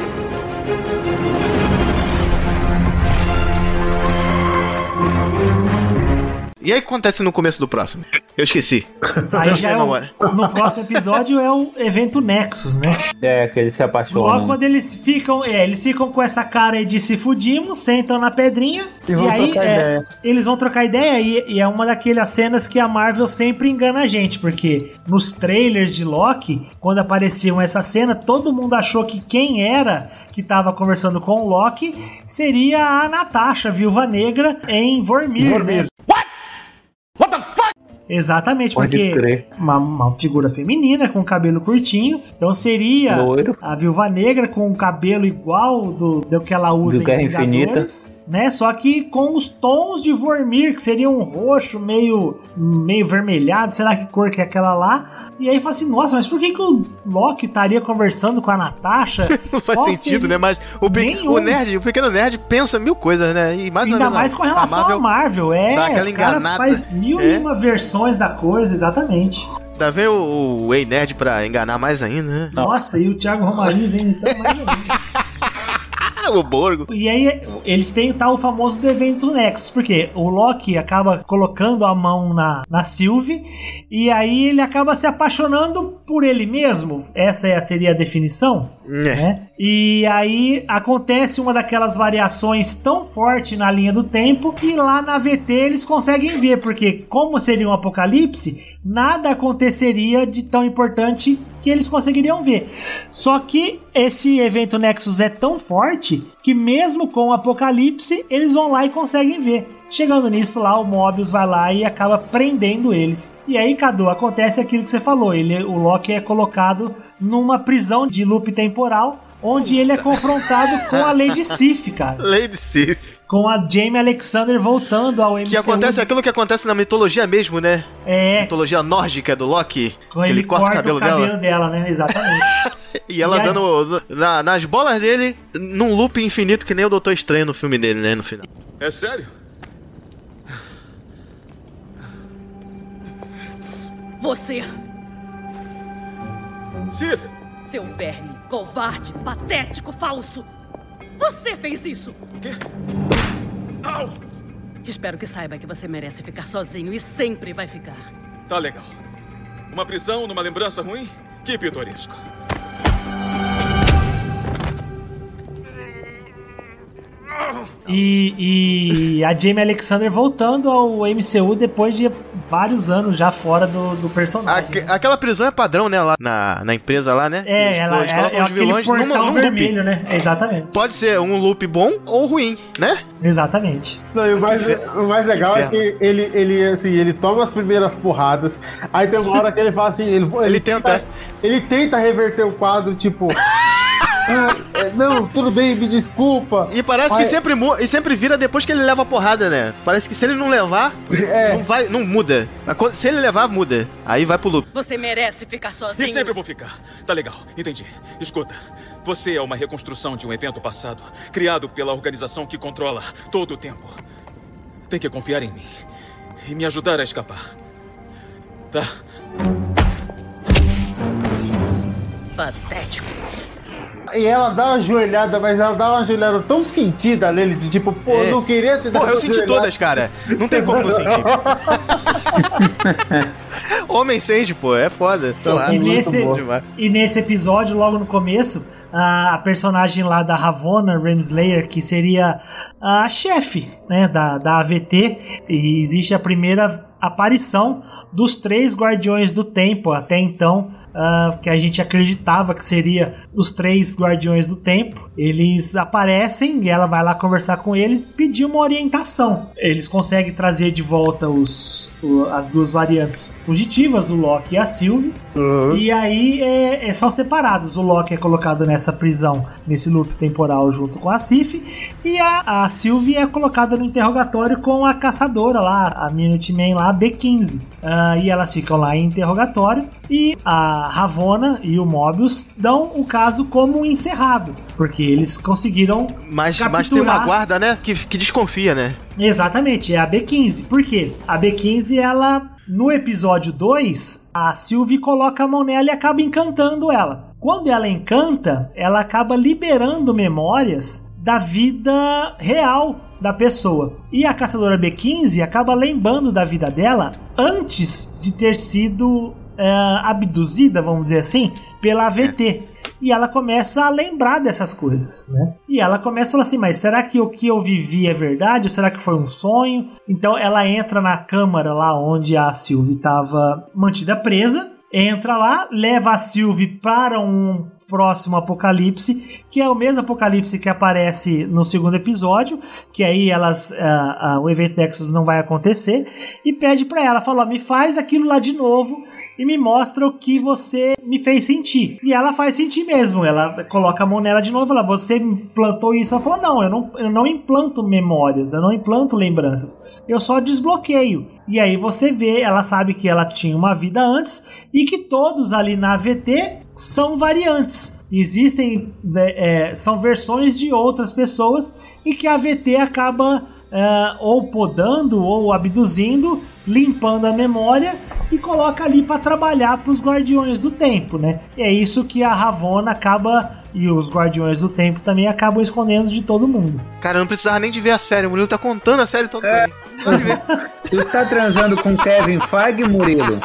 E aí o que acontece no começo do próximo? Eu esqueci. Aí já é o, no próximo episódio é o evento Nexus, né? É, que eles se apaixonam. Logo quando eles ficam, é, eles ficam com essa cara aí de se fudimos, sentam na pedrinha e, e aí é, eles vão trocar ideia e, e é uma daquelas cenas que a Marvel sempre engana a gente, porque nos trailers de Loki, quando apareciam essa cena, todo mundo achou que quem era que tava conversando com o Loki seria a Natasha, Viúva Negra, em Vormir. Vormir. Né? What? What the fuck? Exatamente, Pode porque crer. uma, uma figura feminina com cabelo curtinho, então seria Loiro. a Viúva Negra com o cabelo igual do, do que ela usa Do Guerra em Vingadores, né? Só que com os tons de Vormir, que seria um roxo meio, meio vermelhado, sei lá que cor que é aquela lá. E aí fala assim, nossa, mas por que, que o Loki estaria conversando com a Natasha? Não faz Qual sentido, seria? né? Mas o, pe- o nerd, o pequeno nerd pensa mil coisas, né? E mais uma Ainda vez, mais a- com relação a Marvel, à Marvel, é. dá aquela os cara enganada. faz mil É. e uma versões da coisa, exatamente. Ainda vem o, o Ei Nerd pra enganar mais ainda, né? Nossa, e o Thiago Romariz ainda então mais ou menos. o Borgo. E aí eles têm tal o famoso do evento Nexus, porque o Loki acaba colocando a mão na, na Sylvie e aí ele acaba se apaixonando por ele mesmo. Essa é, seria a definição, É. né? E aí acontece uma daquelas variações tão forte na linha do tempo que lá na V T eles conseguem ver, porque como seria um apocalipse, nada aconteceria de tão importante que eles conseguiriam ver. Só que esse evento Nexus é tão forte que mesmo com o apocalipse, eles vão lá e conseguem ver. Chegando nisso lá, o Mobius vai lá e acaba prendendo eles. E aí, Cadu, acontece aquilo que você falou. Ele, o Loki é colocado numa prisão de loop temporal, onde ele é confrontado com a Lady Sif, cara. Lady Sif. Com a Jamie Alexander voltando ao M C U. Que acontece aquilo que acontece na mitologia mesmo, né? É. Mitologia nórdica do Loki. Com que ele, ele corta, corta o cabelo, o cabelo dela. dela, né? Exatamente. E ela E aí- dando na- nas bolas dele, num loop infinito que nem o Doutor Estranho no filme dele, né? No final. É sério? Você, Sif! seu verme, covarde, patético, falso. Você fez isso. Quê? Au! Espero que saiba que você merece ficar sozinho e sempre vai ficar. Tá legal. Uma prisão numa lembrança ruim? Que pitoresco. E, e a Jamie Alexander voltando ao M C U depois de vários anos já fora do, do personagem. Aque- aquela prisão é padrão, né? Lá na, na empresa lá, né? É, Eles- ela eles é, colocam é os aquele vilões portal numa- num loop. vermelho, né? Exatamente. Pode ser um loop bom ou ruim, né? Exatamente. Não, e o mais, o mais legal Inferno. é que ele, ele, assim, ele toma as primeiras porradas, aí tem uma hora que ele fala assim, ele, ele, Ele tenta. ele tenta reverter o quadro, tipo, "Ah, é, não, tudo bem, me desculpa. E parece que Mas- sempre, mu- e sempre vira depois que ele leva a porrada, né? Parece que se ele não levar, É. não vai, não muda. Mas quando- Se ele levar, muda. Aí vai pro loop. Você merece ficar E sozinho. sempre vou ficar. Tá legal, entendi. Escuta, você é uma reconstrução de um evento passado, criado pela organização que controla todo o tempo. Tem que confiar em mim e me ajudar a escapar. Tá? Patético. E ela dá uma joelhada, mas ela dá uma joelhada tão sentida nele, de tipo, pô, É. eu não queria te dar Porra, eu essa senti joelhada. todas, cara. Não tem como não sentir. Homem sente, pô, é foda. Porra, E muito nesse, bom demais. e nesse episódio, logo no começo, a, a personagem lá da Ravonna Renslayer, que seria a chefe, né, da, da A V T, e existe a primeira aparição dos três Guardiões do Tempo, até então, ah, que a gente acreditava que seria os três Guardiões do Tempo. Eles aparecem e ela vai lá conversar com eles, pedir uma orientação. Eles conseguem trazer de volta os, o- as duas variantes fugitivas, o Loki e a Sylvie. E aí é, é- são separados. O Loki é colocado nessa prisão, nesse loop temporal junto com a Sif, e a, a Sylvie é colocada no interrogatório com a caçadora lá, a Minuteman lá, B quinze. Ah, e elas ficam lá em interrogatório, e a Ravonna e o Mobius dão o caso como encerrado, porque eles conseguiram Mas, mas tem uma capturar- guarda, né, que, que desconfia, né? Exatamente, é a B quinze. Por quê? A B quinze, ela, no episódio dois, a Sylvie coloca a mão nela e acaba encantando ela. Quando ela encanta, ela acaba liberando memórias da vida real da pessoa. E a caçadora B quinze acaba lembrando da vida dela antes de ter sido é, abduzida, vamos dizer assim, pela A V T. E ela começa a lembrar dessas coisas, né? E ela começa a falar assim, mas será que o que eu vivi é verdade? Ou será que foi um sonho? Então ela entra na câmara lá onde a Sylvie estava mantida presa, entra lá, leva a Sylvie para um próximo apocalipse, que é o mesmo apocalipse que aparece no segundo episódio, que aí elas, uh, uh, o evento Nexus não vai acontecer, e pede pra ela, fala, me faz aquilo lá de novo e me mostra o que você me fez sentir. E ela faz sentir mesmo, ela coloca a mão nela de novo, ela, você implantou isso? Ela falou, não, eu não, eu não implanto memórias, eu não implanto lembranças, eu só desbloqueio. E aí você vê, ela sabe que ela tinha uma vida antes e que todos ali na A V T são variantes. Existem, é, são versões de outras pessoas e que a A V T acaba é, ou podando ou abduzindo, limpando a memória e coloca ali para trabalhar para os Guardiões do Tempo, né? E é isso que a Ravonna acaba, e os Guardiões do Tempo também acabam escondendo de todo mundo. Cara, eu não precisava nem de ver a série, o Murilo tá contando a série toda. É. Tu tá transando com Kevin Feige, Murilo?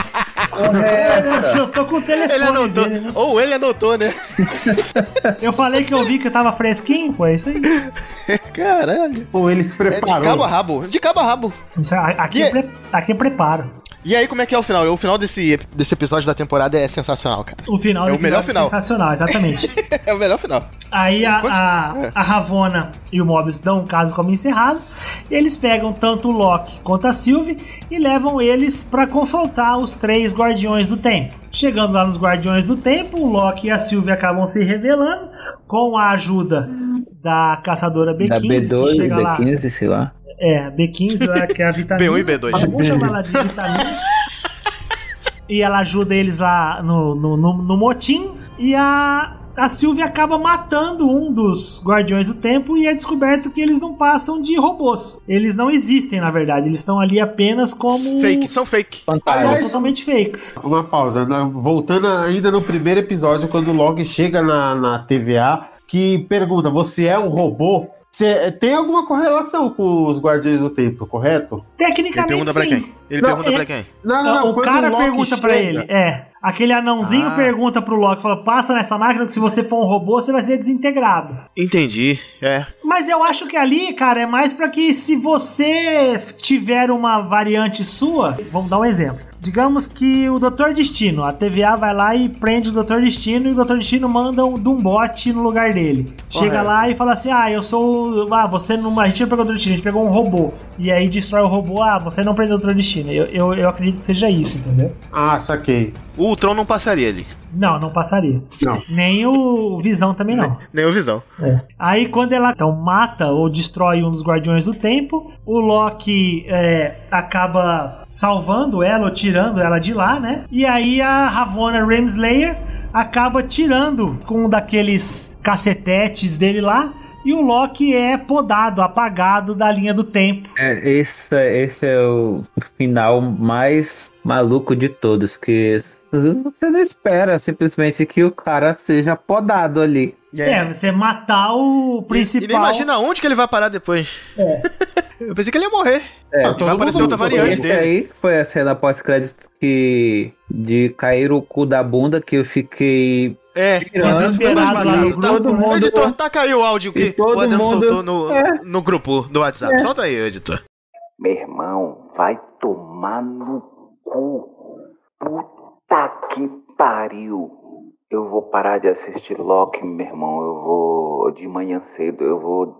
Correto. Eu tô com o telefone ele anotou. dele, né? Ou ele anotou, né? Eu falei que eu vi que eu tava fresquinho, pô, é isso aí. Caralho. Pô, ele se preparou. É de cabo a rabo. De cabo a rabo. Isso, aqui, é, pre, aqui é preparo. E aí, como é que é o final? O final desse, desse episódio da temporada é sensacional, cara. O final é o melhor final. É sensacional, exatamente. É o melhor final. Aí a, a, a Ravonna e o Mobius dão um caso como encerrado. Eles pegam tanto o Loki quanto a Sylvie e levam eles pra confrontar os três Guardiões do Tempo. Chegando lá nos Guardiões do Tempo, o Loki e a Sylvie acabam se revelando com a ajuda da caçadora B quinze. Da B dois, que chega B quinze, lá, sei lá. É, B quinze, lá, que é a vitamina. B um e B dois. Vamos chamar ela de vitamina. E ela ajuda eles lá no, no, no, no motim. E a, a Sylvie acaba matando um dos Guardiões do Tempo. E é descoberto que eles não passam de robôs. Eles não existem, na verdade. Eles estão ali apenas como... Fake, são fake. São totalmente fakes. Uma pausa. Né? Voltando ainda no primeiro episódio, quando o Loki chega na, na T V A, que pergunta, você é um robô? Você tem alguma correlação com os Guardiões do Tempo, correto? Tecnicamente, ele pergunta sim. Pra quem? Ele não, pergunta é... pra quem? Não, não, não. O cara o pergunta chega... pra ele. É. Aquele anãozinho ah. pergunta pro Loki, fala, passa nessa máquina que se você for um robô, você vai ser desintegrado. Entendi, é. Mas eu acho que ali, cara, é mais pra que se você tiver uma variante sua, vamos dar um exemplo. Digamos que o doutor Destino, a T V A vai lá e prende o doutor Destino e o doutor Destino manda um Doombot no lugar dele. Chega Correto. Lá e fala assim, ah, eu sou... Ah, você não... A gente não pegou o doutor Destino, a gente pegou um robô. E aí destrói o robô, ah, você não prendeu o doutor Destino. Eu, eu, eu acredito que seja isso, entendeu? Ah, saquei. O Ultron não passaria ali. Não, não passaria. Não. Nem o Visão também não. Nem, nem o Visão. É. Aí quando ela então mata ou destrói um dos Guardiões do Tempo, o Loki é, acaba salvando ela ou tirando ela de lá, né? E aí a Ravonna Renslayer acaba tirando com um daqueles cacetetes dele lá. E o Loki é podado, apagado da linha do tempo. É, esse, esse é o final mais maluco de todos, que você não espera simplesmente que o cara seja podado ali. É, é você matar o principal. E, e nem imagina onde que ele vai parar depois. É. Eu pensei que ele ia morrer. É, ah, vai aparecer outra variante esse dele. Aí foi a cena pós-crédito que de cair o cu da bunda que eu fiquei... É, desesperado lá no todo grupo. Mundo... Editor, taca aí o áudio que todo o Adriano mundo... soltou no, é. no grupo do WhatsApp. É. Solta aí, editor. Meu irmão, vai tomar no cu. Puta que pariu. Eu vou parar de assistir Loki, meu irmão. Eu vou de manhã cedo, eu vou...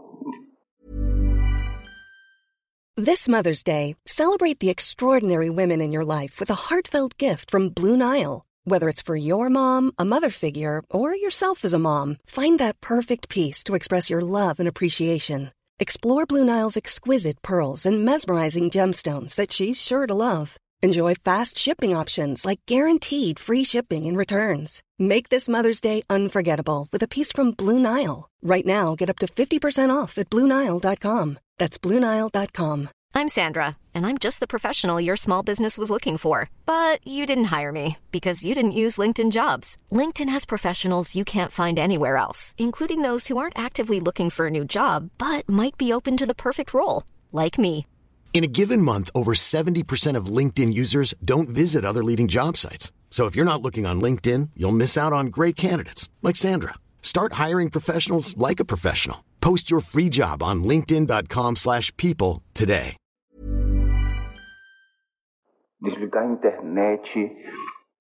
This Mother's Day, celebrate the extraordinary women in your life with a heartfelt gift from Blue Nile. Whether it's for your mom, a mother figure, or yourself as a mom, find that perfect piece to express your love and appreciation. Explore Blue Nile's exquisite pearls and mesmerizing gemstones that she's sure to love. Enjoy fast shipping options like guaranteed free shipping and returns. Make this Mother's Day unforgettable with a piece from Blue Nile. Right now, get up to fifty percent off at Blue Nile dot com. That's Blue Nile dot com. I'm Sandra, and I'm just the professional your small business was looking for. But you didn't hire me because you didn't use LinkedIn Jobs. LinkedIn has professionals you can't find anywhere else, including those who aren't actively looking for a new job, but might be open to the perfect role, like me. In a given month, over seventy percent of LinkedIn users don't visit other leading job sites. So if you're not looking on LinkedIn, you'll miss out on great candidates like Sandra. Start hiring professionals like a professional. Post your free job on linkedin dot com slash people today. Desligar a internet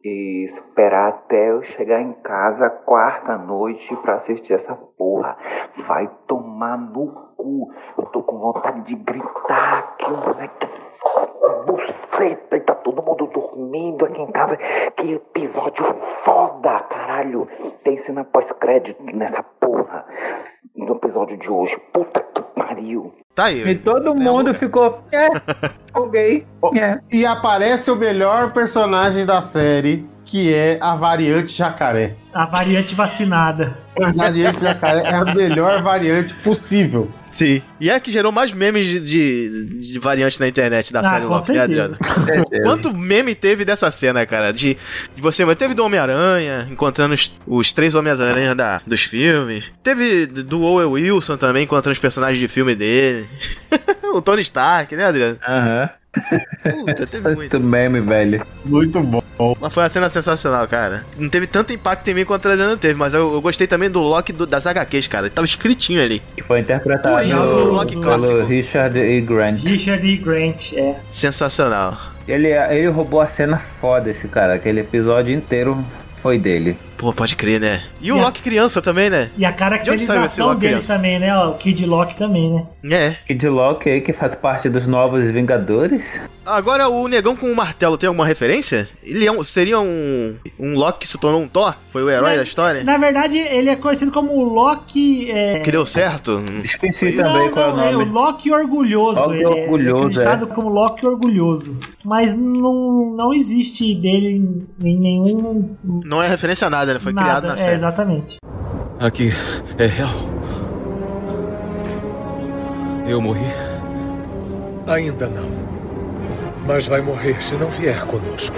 e esperar até eu chegar em casa quarta-noite pra assistir essa porra. Vai tomar no cu. Eu tô com vontade de gritar aqui, moleque. Buceta, e tá todo mundo dormindo aqui em casa. Que episódio foda, caralho. Tem cena pós-crédito nessa porra. No episódio de hoje. Puta que pariu. Tá aí. E todo mundo ficou. É, ok. É. E aparece o melhor personagem da série, que é a variante jacaré. A variante vacinada. A variante jacaré é a melhor variante possível. Sim. E é a que gerou mais memes de, de, de variante na internet da Ah, série com Loki, né, certeza. Adriano? Quanto meme teve dessa cena, cara? De, de você, mas teve do Homem-Aranha, encontrando os, os três Homens-Aranha da, dos filmes. Teve do Owen Wilson também, encontrando os personagens de filme dele. O Tony Stark, né, Adriano? Aham. Puta, teve muito. Muito meme, velho. Muito bom. Mas foi uma cena sensacional, cara. Não teve tanto impacto em mim quanto a Adriano teve, mas eu, eu gostei também do Loki do, das agá quês, cara. Tava escritinho ali. Que foi interpretado Ui, pelo, o Loki clássico. pelo Richard E. Grant. Richard E. Grant, é. Sensacional. Ele, ele roubou a cena foda, esse cara. Aquele episódio inteiro foi dele. Pô, pode crer, né? E o E a- Loki criança também, né? E a De onde saiu esse caracterização Loki deles criança? também, né? Ó, o Kid Loki também, né? É. Kid Loki aí, que faz parte dos Novos Vingadores. Agora, o negão com o martelo tem alguma referência? Ele é um- seria um, um Loki que se tornou um Thor? Foi o herói Na- da história? Na verdade, ele é conhecido como o Loki. É... Que deu certo? Esqueci Não, também qual é o não, é o nome. Loki Orgulhoso. Loki ele é Orgulhoso, acreditado como Loki Orgulhoso. Mas não, não existe dele em, em nenhum. Não é referência a nada, né? Foi nada. criado na É, série. exatamente. Aqui é real. Eu morri? Ainda não. Mas vai morrer se não vier conosco.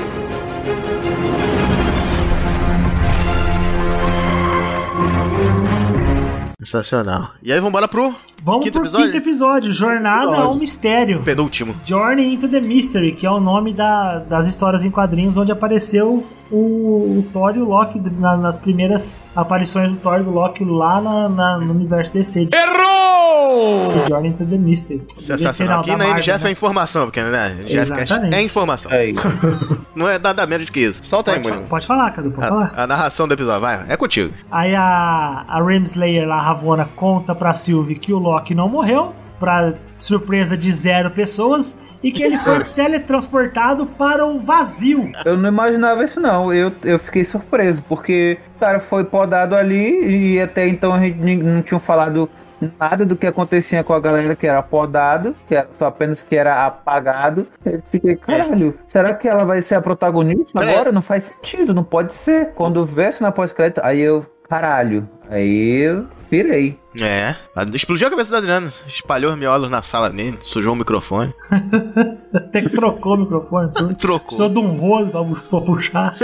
Sensacional. E aí, vambora pro Vamos quinto pro episódio? quinto episódio: Jornada ao Mistério. Penúltimo. Journey into the Mystery, que é o nome da- das histórias em quadrinhos onde apareceu o, o Thor e o Loki na- nas primeiras aparições do Thor e do Loki lá na- na- no universo D C. Errou! Journey into the Mystery. D C Sensacional. não, Aqui da na Marvel, N G F né? é informação, porque, né? N G F Cast Exatamente. é informação. Aí. Não é nada menos que isso. Solta aí, Pode, Murilo. pode falar, Cadu, pode falar. A, a narração do episódio, vai, é contigo. Aí a, a Ramslayer lá, a Ravonna, conta pra Sylvie que o Loki não morreu, pra surpresa de zero pessoas, e que ele foi teletransportado para o vazio. Eu não imaginava isso não, eu, eu fiquei surpreso, porque o cara foi podado ali e até então a gente nem- não tinha falado nada do que acontecia com a galera que era podado, que era só apenas que era apagado. Eu fiquei, caralho, será que ela vai ser a protagonista agora? Não faz sentido, não pode ser. Quando vê na pós-crédito, aí eu, caralho, aí eu pirei. É, explodiu a cabeça do Adriano, espalhou os miolos na sala dele, sujou o microfone. Até que trocou o microfone. Tudo. Trocou. Precisou de um rolo pra, pra puxar.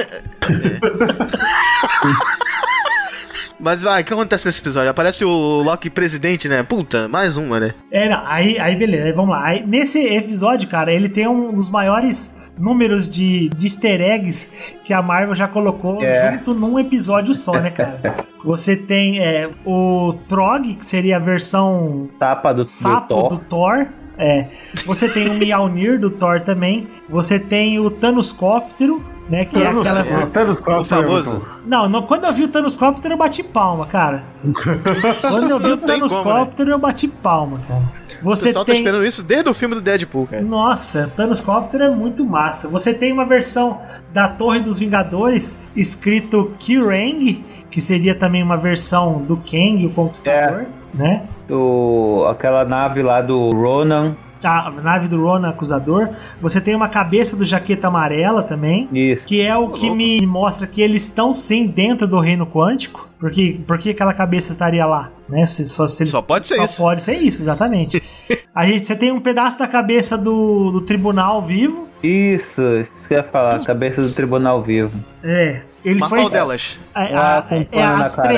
Mas vai, o que acontece nesse episódio? Aparece o Loki presidente, né? Puta, mais uma, né? É, não, aí, aí beleza, aí vamos lá. Aí, nesse episódio, cara, ele tem um dos maiores números de, de easter eggs que a Marvel já colocou É. junto num episódio só, né, cara? Você tem é, o Trog, que seria a versão Tapa do, do sapo Thor. do Thor. É. Você tem o Mjolnir do Thor também. Você tem o Thanoscóptero, né? Que é aquela. É, Thanos Cóptero O famoso. é muito Não, não, quando eu vi o Thanoscóptero eu bati palma, cara. Quando eu vi o Não tem como, Thanoscóptero eu bati palma, cara. O Você pessoal tá tem. esperando isso desde o filme do Deadpool, cara. Nossa, Thanoscóptero é muito massa. Você tem uma versão da Torre dos Vingadores escrito Kirang, que seria também uma versão do Kang, o Conquistador, né? O, aquela nave lá do Ronan. A nave do Ronan Acusador. Você tem uma cabeça do Jaqueta Amarela também. Isso. Que é o que me mostra que eles estão sim dentro do reino quântico. Porque, porque aquela cabeça estaria lá, né? Se, só, se eles, Só pode ser só isso. pode ser isso, exatamente. A gente, você tem um pedaço da cabeça do, do tribunal vivo. Isso, isso que eu ia falar, cabeça do tribunal vivo. É. Ele Mas foi. qual delas? É, Ah, a- com é pano na as cara. três.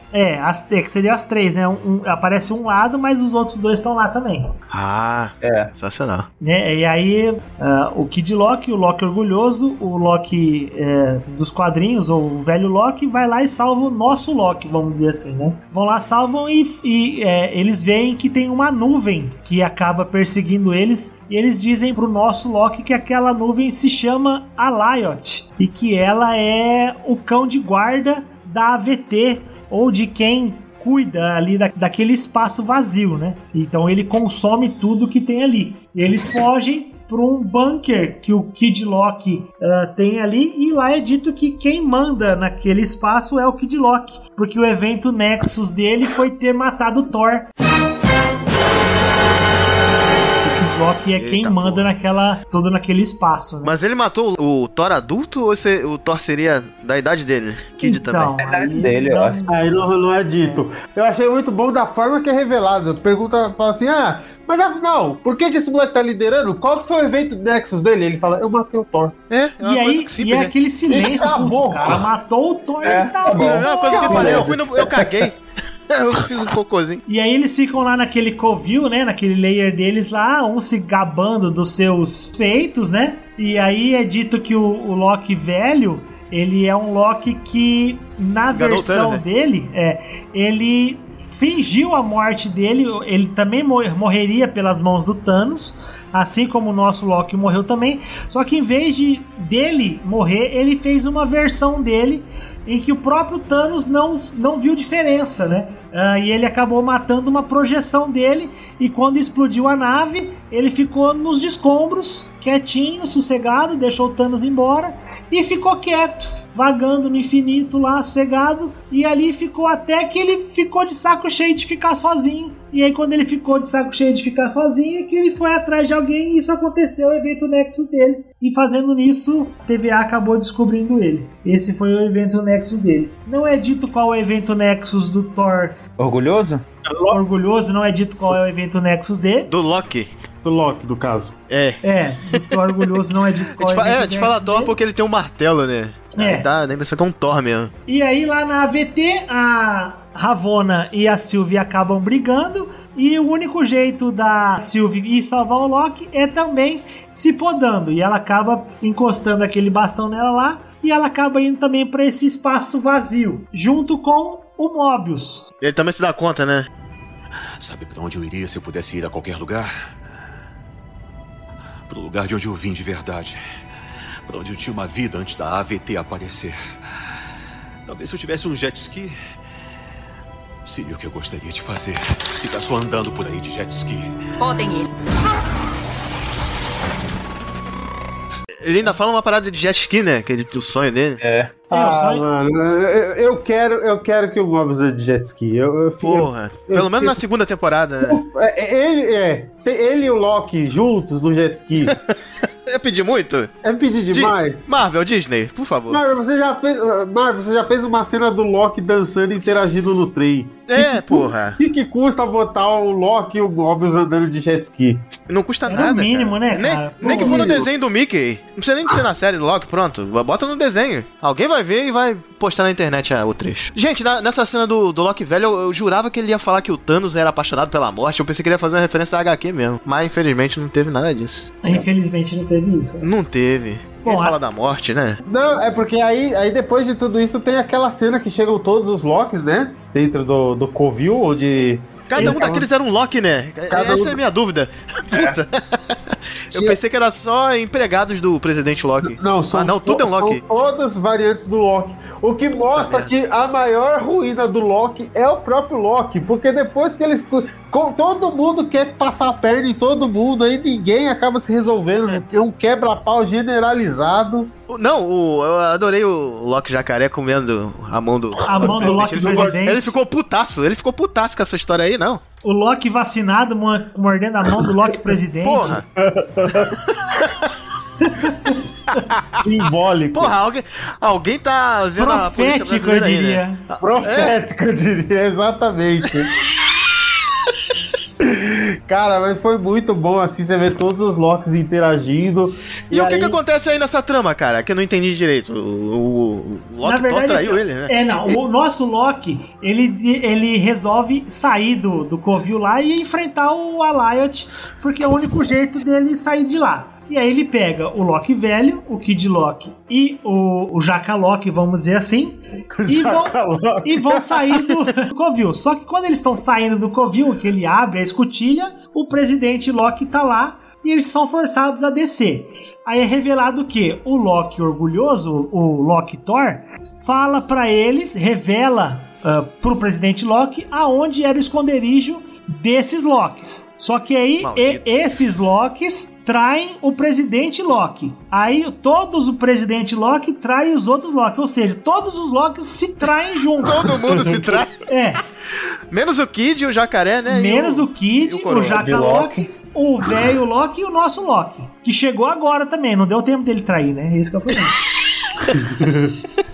É, as, é que seria as três, né? Um, um, aparece um lado, mas os outros dois estão lá também. Ah, é. Sensacional. Né? E aí, uh, o Kid Loki, o Loki orgulhoso, o Loki é, dos quadrinhos, ou o velho Loki, vai lá e salva o nosso Loki, vamos dizer assim, né? Vão lá, salvam e, e é, eles veem que tem uma nuvem que acaba perseguindo eles, e eles dizem pro nosso Loki que aquela nuvem se chama Alioth, e que ela é o cão de guarda da A V T, ou de quem cuida ali da, daquele espaço vazio, né? Então ele consome tudo que tem ali. Eles fogem para um bunker que o Kid Loki uh, tem ali, e lá é dito que quem manda naquele espaço é o Kid Loki, porque o evento Nexus dele foi ter matado o Thor. Loki é Eita quem manda porra. naquela todo naquele espaço, né? Mas ele matou o, o Thor adulto ou se, o Thor seria da idade dele? Kid então, também. Da idade dele, eu acho. Aí não, não é dito. Eu achei muito bom da forma que é revelado. Pergunta, fala assim, ah, mas afinal, por que, que esse moleque tá liderando? Qual que foi o evento Nexus dele? Ele fala, eu matei o Thor. É, é e aí, e é aquele silêncio, tá o cara matou o Thor, é, ele tá tá bom. É a mesma coisa que eu falei, eu, fui no, eu caguei. Eu fiz um cocôzinho. E aí eles ficam lá naquele covil, né? Naquele layer deles lá, um se gabando dos seus feitos, né? E aí é dito que o, o Loki velho, ele é um Loki que, na Gadol versão Turner, né? dele, é, ele fingiu a morte dele, ele também morreria pelas mãos do Thanos, assim como o nosso Loki morreu também, só que em vez de dele morrer, ele fez uma versão dele em que o próprio Thanos não, não viu diferença, né? Uh, e ele acabou matando uma projeção dele, e quando explodiu a nave, ele ficou nos escombros, quietinho, sossegado, deixou o Thanos embora e ficou quieto, vagando no infinito lá, sossegado, e ali ficou até que ele ficou de saco cheio de ficar sozinho. E aí quando ele ficou de saco cheio de ficar sozinho, é que ele foi atrás de alguém, e isso aconteceu, o evento Nexus dele. E fazendo nisso, a T V A acabou descobrindo ele. Esse foi o evento Nexus dele. Não é dito qual é o evento Nexus do Thor Orgulhoso? Orgulhoso, não é dito qual é o evento Nexus dele. Do Loki. Do Loki, do caso. É. É, do Thor Orgulhoso não é dito qual é o evento Nexus. É, a gente fala Thor porque ele tem um martelo, né? É. Dá, dá a impressão que é um Thor mesmo. E aí lá na A V T, a Ravonna e a Sylvie acabam brigando, e o único jeito da Sylvie ir salvar o Loki é também se podando, e ela acaba encostando aquele bastão nela lá, e ela acaba indo também para esse espaço vazio, junto com o Mobius. Ele também se dá conta, né? Sabe pra onde eu iria se eu pudesse ir a qualquer lugar? Pro lugar de onde eu vim de verdade. Pra onde eu tinha uma vida antes da A V T aparecer. Talvez se eu tivesse um jet ski, seria o que eu gostaria de fazer. Ficar só andando por aí de jet ski. Podem ele. Ele ainda fala uma parada de jet ski, né? Que é o sonho dele. É. Ah, mano, eu, eu quero, eu quero que o Mobius ande de jet ski. Eu, eu, Porra, eu, pelo eu, menos eu, na segunda temporada. Né? Ele, é, ele e o Loki juntos no jet ski. É pedir muito? É pedir demais? Di- Marvel, Disney, por favor. Marvel, você já fez, Marvel, você já fez uma cena do Loki dançando e interagindo no trem. É, que, porra. O que, que custa botar o Loki e o Mobius andando de jet ski? Não custa É nada, no mínimo, cara. né, cara? Nem, nem Pô, que for no mínimo. desenho do Mickey. Não precisa nem de ser na série do Loki, pronto. Bota no desenho. Alguém vai ver e vai postar na internet ah, o trecho. Gente, na, nessa cena do, do Loki velho, eu, eu jurava que ele ia falar que o Thanos era apaixonado pela morte. Eu pensei que ele ia fazer uma referência a H Q mesmo. Mas, infelizmente, não teve nada disso. Infelizmente não teve isso. Não teve. Bom, Quem a- fala da morte, né? Não, é porque aí, aí depois de tudo isso tem aquela cena que chegam todos os Locks, né? Dentro do, do Covil, onde... Cada eles um daqueles era um Loki, né? Cada Essa um- é a minha dúvida. Puta. Eu pensei que era só empregados do presidente Loki. Não, são, ah, não, tudo é um Loki. são todas variantes do Loki. O que mostra Tá que a maior ruína do Loki é o próprio Loki. Porque depois que eles... com- todo mundo quer passar a perna em todo mundo, aí ninguém acaba se resolvendo. É um quebra-pau generalizado. Não, o, eu adorei o Loki jacaré comendo a mão do... A mão do Loki ele ficou, presidente. ele ficou putaço, ele ficou putaço com essa história aí, não. O Loki vacinado mo- mordendo a mão do Loki presidente. Porra. Simbólico. Porra, alguém, alguém tá vendo a política Profético, eu brasileira aí, diria. né? Profético, eu diria, exatamente. Cara, mas foi muito bom assim, você ver todos os Locks interagindo. E, e o aí... que que acontece aí nessa trama, cara? Que eu não entendi direito. O, o, o Loki verdade, traiu assim, ele, né? É, não. O nosso Loki, ele, ele resolve sair do, do covil lá e enfrentar o Alliot, porque é o único jeito dele sair de lá. E aí ele pega o Loki velho, o Kid Loki e o, o Jaca Loki, vamos dizer assim, e vão, e vão sair do covil. Só que quando eles estão saindo do covil, que ele abre a escotilha, o presidente Loki tá lá e eles são forçados a descer. Aí é revelado que o Loki orgulhoso, o Loki Thor, fala pra eles, revela uh, pro presidente Loki aonde era o esconderijo desses Locks. Só que aí e, esses Locks traem o presidente Loki. Aí todos o presidente Loki traem os outros Loki. Ou seja, todos os Locks se traem juntos. Todo mundo se trai. É. Menos o Kid e o Jacaré, né? Menos o, o Kid, o, o Jaca Loki, o velho Loki e o nosso Loki. Que chegou agora também. Não deu tempo dele trair, né? Esse que é o problema.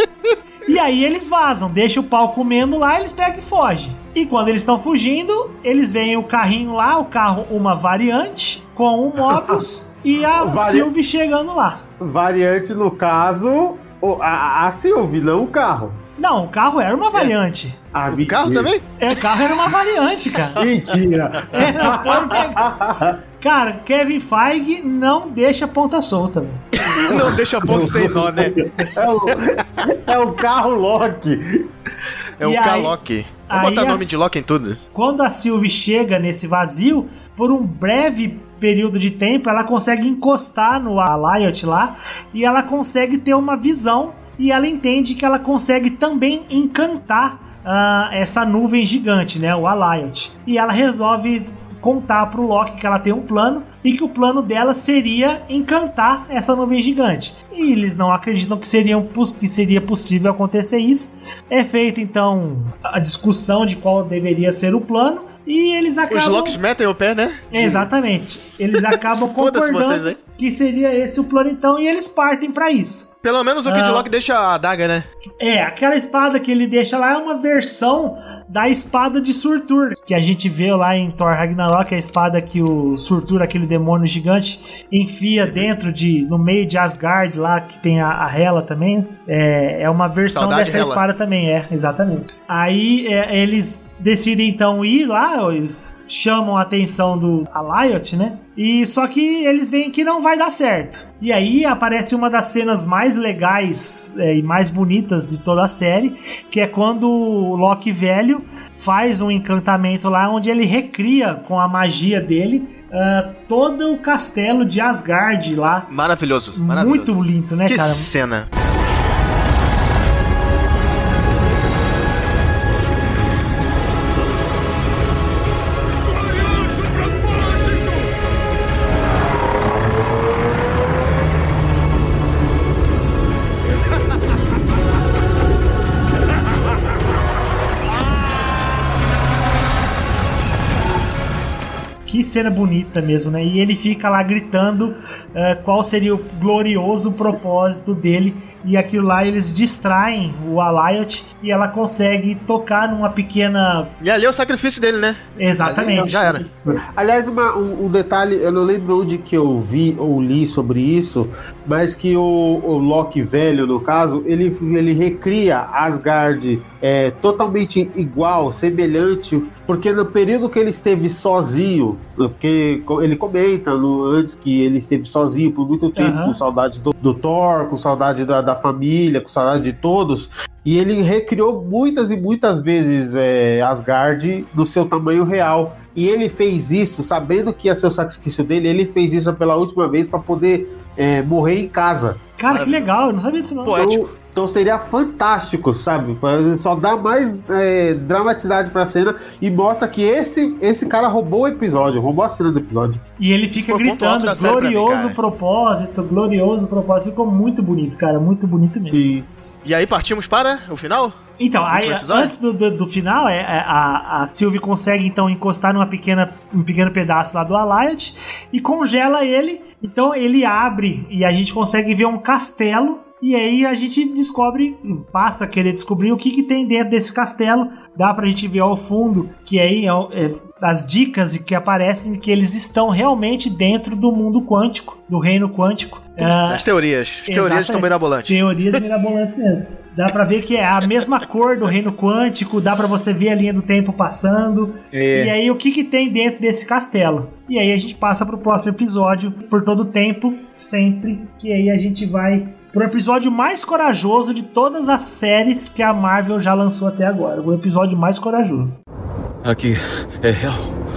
E aí eles vazam, deixam o pau comendo lá, eles pegam e fogem. E quando eles estão fugindo, eles veem o carrinho lá, o carro, uma variante, com o Mobius e a Vari... Sylvie chegando lá. Variante, no caso, a, a Sylvie, não o carro. Não, o carro era uma variante. É. Ah, o carro também? É, o carro era uma variante, cara. Mentira. É, não, foram pegar. Cara, Kevin Feige não deixa ponta solta, velho. Não deixa ponta sem nó, né? É o, é o carro Loki. É o K-Loki. Vamos botar o nome a, de Loki em tudo. Quando a Sylvie chega nesse vazio, por um breve período de tempo, ela consegue encostar no Alliot lá e ela consegue ter uma visão e ela entende que ela consegue também encantar uh, essa nuvem gigante, né, o Alliot. E ela resolve contar pro Loki que ela tem um plano e que o plano dela seria encantar essa nuvem gigante. E eles não acreditam que, seriam, que seria possível acontecer isso. É feita então a discussão de qual deveria ser o plano e eles acabam... Os Locks metem o pé, né? Exatamente. Eles acabam concordando que seria esse o plano então e eles partem pra isso. Pelo menos o Kid ah, Loki deixa a adaga, né? É, aquela espada que ele deixa lá é uma versão da espada de Surtur, que a gente vê lá em Thor Ragnarok, a espada que o Surtur, aquele demônio gigante, enfia dentro de, no meio de Asgard lá, que tem a, a Hela também. É, é uma versão Saudade dessa Hela. Espada também, é, exatamente. Aí é, eles decidem então ir lá, eles chamam a atenção do Alliot, né? E só que eles veem que não vai dar certo. E aí aparece uma das cenas mais legais é, e mais bonitas de toda a série, que é quando o Loki velho faz um encantamento lá onde ele recria com a magia dele uh, todo o castelo de Asgard lá. Maravilhoso, maravilhoso. Muito lindo, né, que cara? Que cena. Que cena bonita mesmo, né? E ele fica lá gritando uh, qual seria o glorioso propósito dele. E aquilo lá eles distraem o Alliot e ela consegue tocar numa pequena... E ali é o sacrifício dele, né? Exatamente. Ali, já era. Aliás, uma, um, um detalhe, eu não lembro onde que eu vi ou li sobre isso, mas que o, o Loki velho, no caso, ele, ele recria Asgard é, totalmente igual, semelhante, porque no período que ele esteve sozinho, porque ele comenta no, antes que ele esteve sozinho por muito tempo, uhum. com saudade do, do Thor, com saudade da, da família, com saudade de todos, e ele recriou muitas e muitas vezes é, Asgard no seu tamanho real. E ele fez isso, sabendo que ia ser o sacrifício dele, ele fez isso pela última vez para poder é, morrer em casa. Cara, que legal, eu não sabia disso não. Poético. Então, então seria fantástico, sabe? Só dá mais é, dramaticidade pra cena e mostra que esse, esse cara roubou o episódio, roubou a cena do episódio. E ele fica gritando, glorioso mim, propósito, glorioso propósito. Ficou muito bonito, cara, muito bonito mesmo. Sim. E aí partimos para o final? Então, aí, antes do, do, do final, é, é, a, a Sylvie consegue então encostar numa pequena, um pequeno pedaço lá do Alliot e congela ele. Então ele abre e a gente consegue ver um castelo E aí a gente descobre, passa a querer descobrir o que, que tem dentro desse castelo. Dá pra gente ver ao fundo que aí é, é, as dicas que aparecem que eles estão realmente dentro do mundo quântico, do reino quântico. As teorias. As teorias estão mirabolantes. Teorias mirabolantes mesmo. Dá pra ver que é a mesma cor do reino quântico, dá pra você ver a linha do tempo passando. É. E aí o que, que tem dentro desse castelo? E aí a gente passa pro próximo episódio, por todo o tempo, sempre. Que aí a gente vai pro episódio mais corajoso de todas as séries que a Marvel já lançou até agora. O episódio mais corajoso. Aqui é real?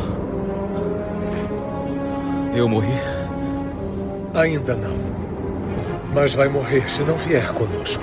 Eu morri? Ainda não. Mas vai morrer se não vier conosco.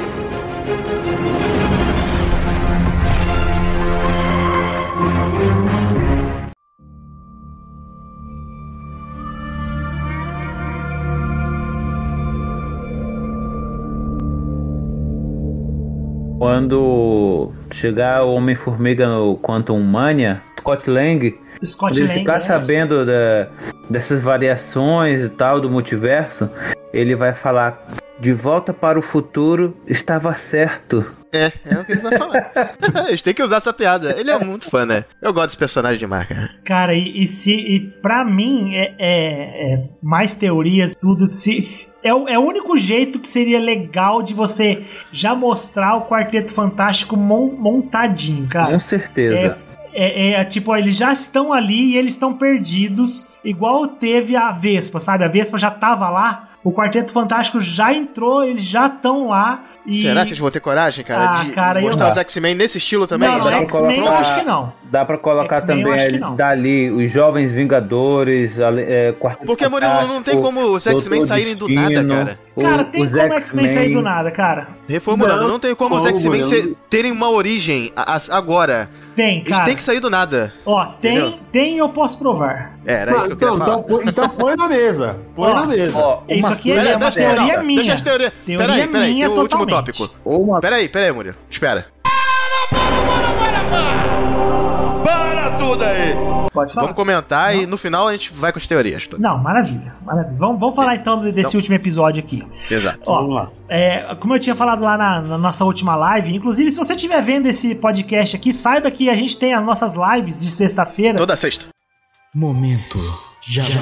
Quando chegar o Homem-Formiga no Quantum Mania, Scott Lang, Scott ele Lang, ficar é. sabendo da, dessas variações e tal do multiverso, ele vai falar: de volta para o futuro, estava certo. É, é o que ele vai falar. A gente tem que usar essa piada. Ele é muito fã, né? Eu gosto desse personagem demais, cara. Cara, e, e, se, e pra mim, é, é, é mais teorias, tudo. Se, se, é, o, é o único jeito que seria legal de você já mostrar o Quarteto Fantástico mon, montadinho, cara. Com certeza. É, é, é tipo, eles já estão ali e eles estão perdidos, igual teve a Vespa, sabe? A Vespa já tava lá, o Quarteto Fantástico já entrou, eles já estão lá. E... Será que eles vão ter coragem, cara, ah, de cara, mostrar eu... os X-Men nesse estilo também? Não, dá X-Men eu acho que não. Dá pra colocar X-Men também ali, dali os Jovens Vingadores, é, Quarteto Porque, Murilo, não tem como os X-Men saírem do nada, cara. Cara, tem os como X-Men sair do nada, cara. Reformulando, não, não tem como, como os X-Men ser, terem uma origem a, a, agora. Tem, cara. Eles têm que sair do nada. Ó, tem, Entendeu? tem e eu posso provar. É, era isso que eu queria então, falar. Então, então põe na mesa. Põe ó, na mesa. Ó, isso aqui é uma teoria minha. Deixa as teorias. Teoria peraí, peraí, minha tem o último totalmente. tópico. Uma... Peraí, peraí, Murilo. Espera. Para, para, para, para! Para tudo aí! Pode falar. Vamos comentar não. E no final a gente vai com as teorias. Não, maravilha. maravilha. Vamos, vamos falar então desse então, último episódio aqui. Exato. Ó, vamos lá. É, como eu tinha falado lá na, na nossa última live, inclusive se você estiver vendo esse podcast aqui, saiba que a gente tem as nossas lives de sexta-feira. Toda sexta. Momento Jabá.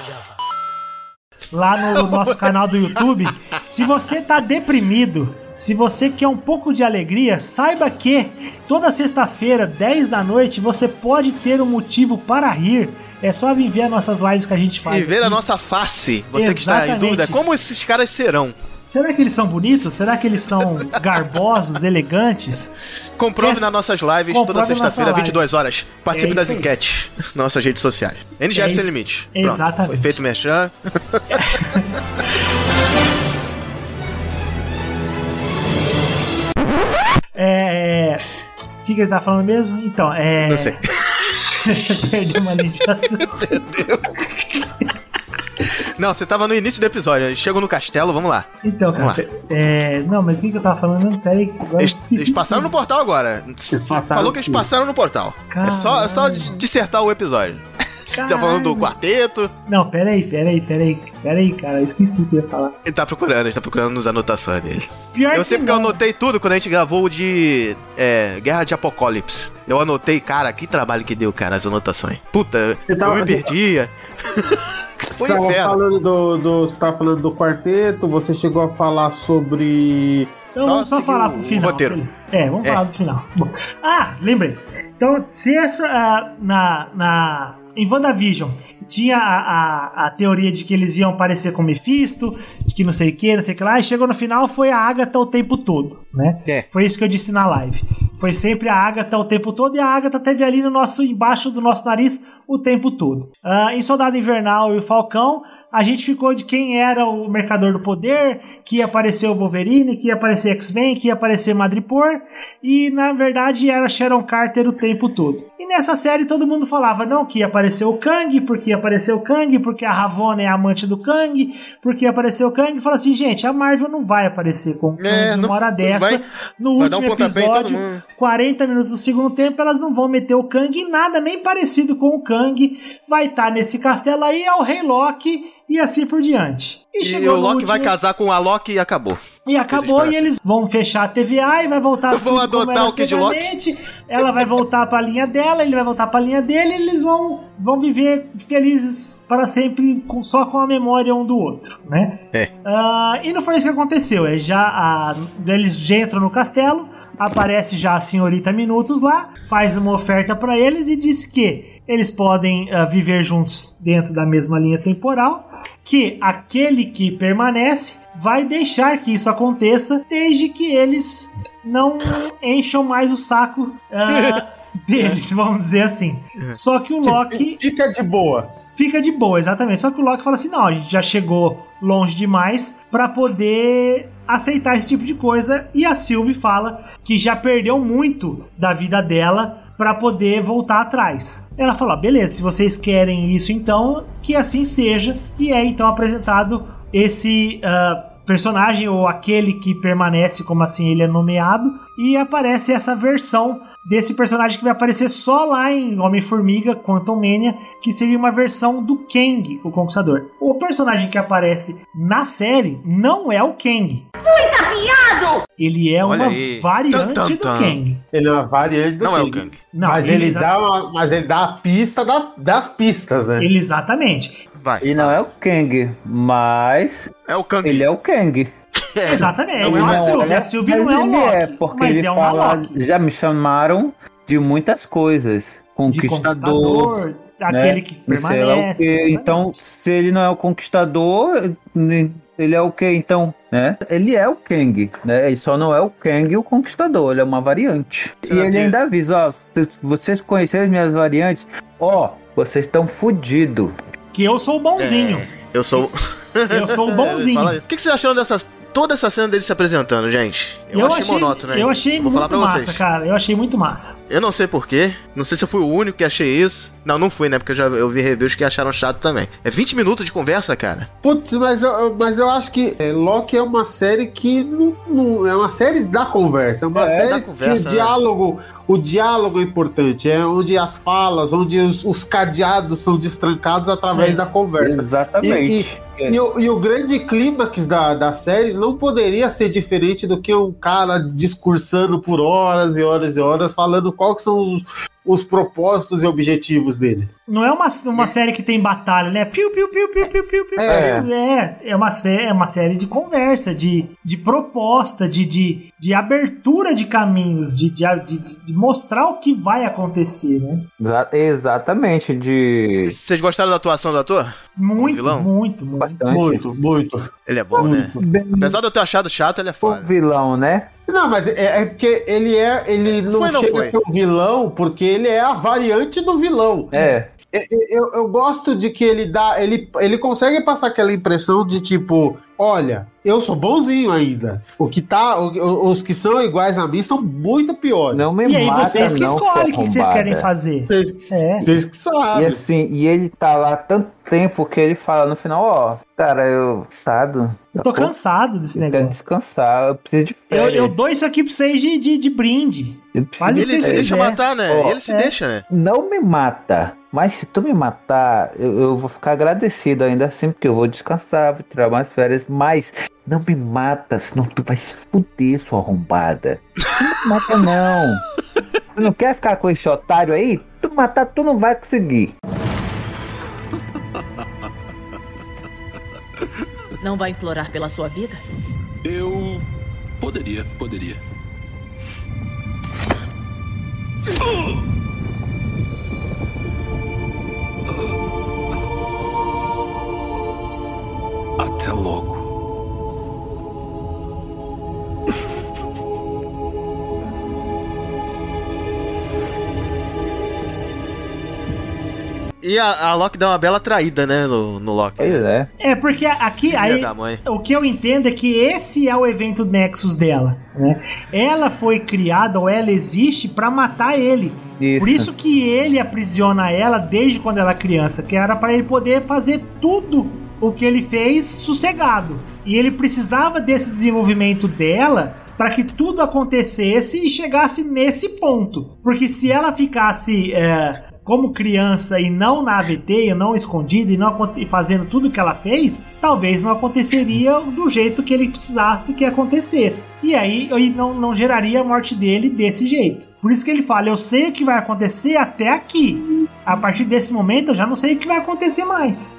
Lá no nosso canal do YouTube. Se você tá deprimido, se você quer um pouco de alegria, saiba que toda sexta-feira, dez da noite, você pode ter um motivo para rir. É só vir ver as nossas lives que a gente faz. E ver aqui. a nossa face. Você Exatamente. Que está em dúvida, como esses caras serão? Será que eles são bonitos? Será que eles são garbosos, elegantes? Comprove Essa... nas nossas lives toda sexta-feira, vinte e duas horas. Participe é das enquetes nas nossas redes sociais. N G F é Sem Limite. Exatamente. Foi feito merchan. É. O que, que ele tá falando mesmo? Então, é. Não sei. Perdeu uma linha de raciocínio. Não, você tava no início do episódio. Chegou no castelo, vamos lá. Então, vamos cara. Lá. É... Não, mas o que, que eu tava falando? Peraí. Eles, eles passaram no portal agora. Falou que eles passaram no portal. Caramba. É só, é só dissertar o episódio. Você tá falando do quarteto? Não, peraí, peraí, peraí. Peraí, cara, eu esqueci o que eu ia falar. Ele tá procurando, ele tá procurando nos anotações dele. Pior eu sei porque eu anotei tudo quando a gente gravou o de é, Guerra de Apocalipse. Eu anotei, cara, que trabalho que deu, cara, as anotações. Puta, eu, tava, eu me perdia. Foi você inferno. Tava falando do, do, você tava falando do quarteto, você chegou a falar sobre... Então vamos só, só falar pro final. Roteiro. É, vamos é. falar do final. Bom. Ah, lembrei. Então, se essa uh, na, na em WandaVision tinha a, a, a teoria de que eles iam aparecer com Mephisto, de que não sei o que, não sei o que lá, e chegou no final foi a Agatha o tempo todo, né? É. Foi isso que eu disse na live. Foi sempre a Agatha o tempo todo, e a Agatha teve ali no nosso, embaixo do nosso nariz o tempo todo. Uh, em Soldado Invernal e o Falcão, a gente ficou de quem era o Mercador do Poder, que ia aparecer o Wolverine, que ia aparecer X-Men, que ia aparecer Madripoor, e na verdade era Sharon Carter o tempo todo. E nessa série todo mundo falava, não, que ia aparecer o Kang, porque ia aparecer o Kang, porque a Ravonna é a amante do Kang, porque ia aparecer o Kang, e fala assim, gente, a Marvel não vai aparecer com o Kang é, numa hora dessa, vai, no vai último um episódio, quarenta minutos do segundo tempo, elas não vão meter o Kang em nada, nem parecido com o Kang. Vai estar nesse castelo aí, é o Rei Loki e assim por diante. E, e o Loki último... vai casar com a Loki e acabou. E acabou, eles e eles vão fechar a T V A e vai voltar... Vão adotar o Kid Loki. Ela vai voltar pra linha dela, ele vai voltar pra linha dele, e eles vão, vão viver felizes para sempre, com, só com a memória um do outro, né? É. Uh, e não foi isso que aconteceu. É já a, eles já entram no castelo, aparece já a senhorita Minutos lá, faz uma oferta pra eles e diz que eles podem uh, viver juntos dentro da mesma linha temporal, que aquele que permanece vai deixar que isso aconteça desde que eles não encham mais o saco uh, deles, vamos dizer assim. Só que o Loki... Fica de boa. Fica de boa, exatamente. Só que o Loki fala assim, não, a gente já chegou longe demais pra poder aceitar esse tipo de coisa. E a Sylvie fala que já perdeu muito da vida dela pra poder voltar atrás. Ela fala, beleza, se vocês querem isso então, que assim seja. E é então apresentado esse uh, personagem, ou aquele que permanece, como assim ele é nomeado, e aparece essa versão desse personagem que vai aparecer só lá em Homem-Formiga, Quantum Mania, que seria uma versão do Kang, o Conquistador. O personagem que aparece na série não é o Kang. Muito afiado! Ele é Olha uma aí. variante Tum, tum, do tum. Kang. Ele é uma variante do Não Kang. é o Kang. Não, mas, ele ele exa- dá uma, mas ele dá a pista da- das pistas, né? Ele exatamente. Vai. E não é o Kang, mas É o Kang. ele é o Kang. Exatamente. Ele é uma não Sylvie. é, A Sylvie mas não é o ele Loki. é, porque mas ele é uma fala, Loki. já me chamaram de muitas coisas. De Conquistador, Conquistador, aquele né? que Sei lá o permanece. quê. Então, se ele não é o Conquistador, ele é o quê, então? Né? Ele é o Kang, né? Ele só não é o Kang o Conquistador, ele é uma variante. E ele ainda avisa, ó, se vocês conhecerem as minhas variantes, ó, vocês estão fodidos. Que eu sou o bonzinho. É, eu sou... Eu sou o bonzinho. Fala isso. O que que vocês acharam dessas... Toda essa cena dele se apresentando, gente? Eu, Eu achei, achei, monótono, né? eu achei Vou falar muito pra massa, vocês. cara. Eu achei muito massa. Eu não sei porquê. Não sei se eu fui o único que achei isso. Não, não fui, né? Porque eu já eu vi reviews que acharam chato também. É vinte minutos de conversa, cara. Putz, mas eu, eu- mas eu acho que é, Loki é uma série que não, não- é uma série da conversa, é uma É, série da conversa, que o né? diálogo, o diálogo é importante, é onde as falas, onde os, os cadeados são destrancados através É, da conversa. Exatamente. E, e- e o, e o grande clímax da, da série não poderia ser diferente do que um cara discursando por horas e horas e horas, falando quais que são os, os propósitos e objetivos dele. Não é uma, uma série que tem batalha, né? Piu, piu, piu, piu, piu, piu, piu. É. piu. É, é, uma, sé- é uma série de conversa, de, de proposta, de, de, de abertura de caminhos, de, de, de, de mostrar o que vai acontecer, né? Exa- exatamente, de... Vocês gostaram da atuação do ator? Muito, vilão? muito, muito. Bastante. Muito, muito. Ele é bom, Muito. né? Apesar de eu ter achado chato, ele é O foda. vilão, né? Não, mas é, é porque ele é. Ele não Foi, não chega foi? a ser um vilão, porque ele é a variante do vilão. É. Eu, eu, eu gosto de que ele dá. Ele, ele consegue passar aquela impressão de tipo: olha, eu sou bonzinho ainda. O que tá, o- os que são iguais a mim são muito piores. Não me E aí mata, vocês que não, escolhem o que sua que vocês querem arrombada. fazer. Vocês É. vocês que E sabem. assim, e ele tá lá tanto tempo que ele fala no final, ó, cara, eu cansado. Eu tô cansado desse Eu quero negócio. descansar, eu preciso de Eu, férias. eu dou isso aqui pra vocês de, de, de brinde. Eu preciso Faz de o que Ele vocês se deixa quiser. matar, né? Ó, ele se é. deixa, né? Não me mata, mas se tu me matar, eu, eu vou ficar agradecido ainda assim, porque eu vou descansar, vou tirar mais férias, mas não me mata, senão tu vai se fuder, sua arrombada. Não me mata, não. Tu não quer ficar com esse otário aí? Tu matar, tu não vai conseguir. Não vai implorar pela sua vida? Eu poderia, poderia. Até logo. E a, a Loki dá uma bela traída, né, no, no Loki. Pois é. É, porque aqui, Filha aí, da mãe. o que eu entendo é que esse é o evento Nexus dela, né? Ela foi criada, ou ela existe pra matar ele. Isso. Por isso que ele aprisiona ela desde quando ela é criança, que era pra ele poder fazer tudo o que ele fez sossegado. E ele precisava desse desenvolvimento dela para que tudo acontecesse e chegasse nesse ponto. Porque se ela ficasse é, como criança e não na A V T, e não escondida e não e fazendo tudo que ela fez, talvez não aconteceria do jeito que ele precisasse que acontecesse. E aí e não, não geraria a morte dele desse jeito. Por isso que ele fala, eu sei o que vai acontecer até aqui. A partir desse momento eu já não sei o que vai acontecer mais.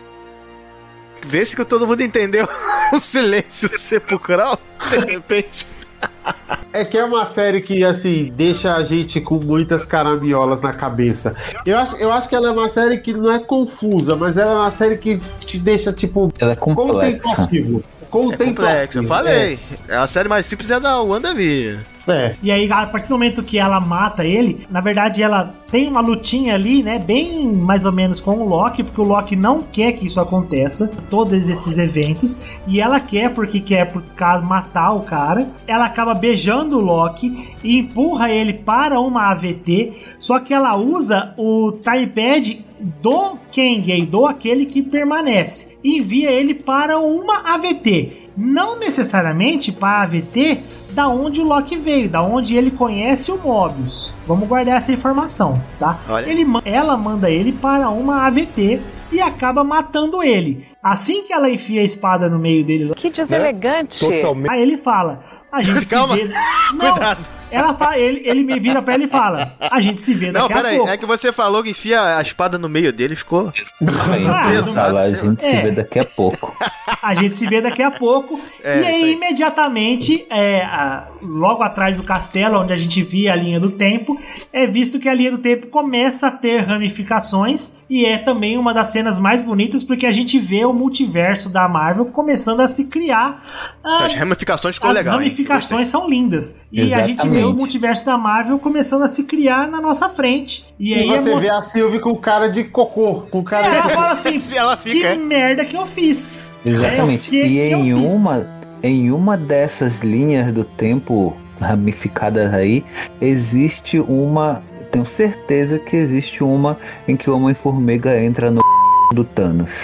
Vê se que todo mundo entendeu o silêncio sepulcral, de repente. É que é uma série que, assim, deixa a gente com muitas caramiolas na cabeça. Eu acho, eu acho que ela é uma série que não é confusa, mas ela é uma série que te deixa, tipo, ela é complexa. contemplativo. É complexa, eu falei. É. A série mais simples é a da WandaVision. É. E aí, a partir do momento que ela mata ele, na verdade ela tem uma lutinha ali, né, bem mais ou menos com o Loki, porque o Loki não quer que isso aconteça, todos esses eventos, e ela quer porque quer por causa matar o cara. Ela acaba beijando o Loki e empurra ele para uma A V T, só que ela usa o timepad do Kang, do aquele que permanece, e envia ele para uma A V T. Não necessariamente para a A V T da onde o Loki veio, da onde ele conhece o Mobius. Vamos guardar essa informação, tá? Ele, ela manda ele para uma A V T e acaba matando ele. Assim que ela enfia a espada no meio dele... Que deselegante! Né? Aí ele fala... A gente Calma, se vê... Não, cuidado. Ela fala, ele, ele me vira pra ele e fala, a gente se vê daqui Não, a pera aí, pouco. é que você falou que enfia a espada no meio dele, ficou... Ah, fala, a gente é. se vê daqui a pouco. A gente se vê daqui a pouco. É, e aí, isso aí. imediatamente, é, a, logo atrás do castelo, onde a gente via a linha do tempo, é visto que a linha do tempo começa a ter ramificações. E é também uma das cenas mais bonitas, porque a gente vê o multiverso da Marvel começando a se criar. Essas ramificações ficou As legal, ramificações são lindas. E Exatamente. a gente vê o multiverso da Marvel começando a se criar na nossa frente. E, E, aí você é vê a Sylvie com cara de cocô. Com cara É, de ela cocô. fala assim, Ela que fica, é. merda que eu fiz. Exatamente. É, o que e que eu em fiz? uma, em uma dessas linhas do tempo ramificadas aí, existe uma... Tenho certeza que existe uma em que o Homem-Formiga entra no do Thanos.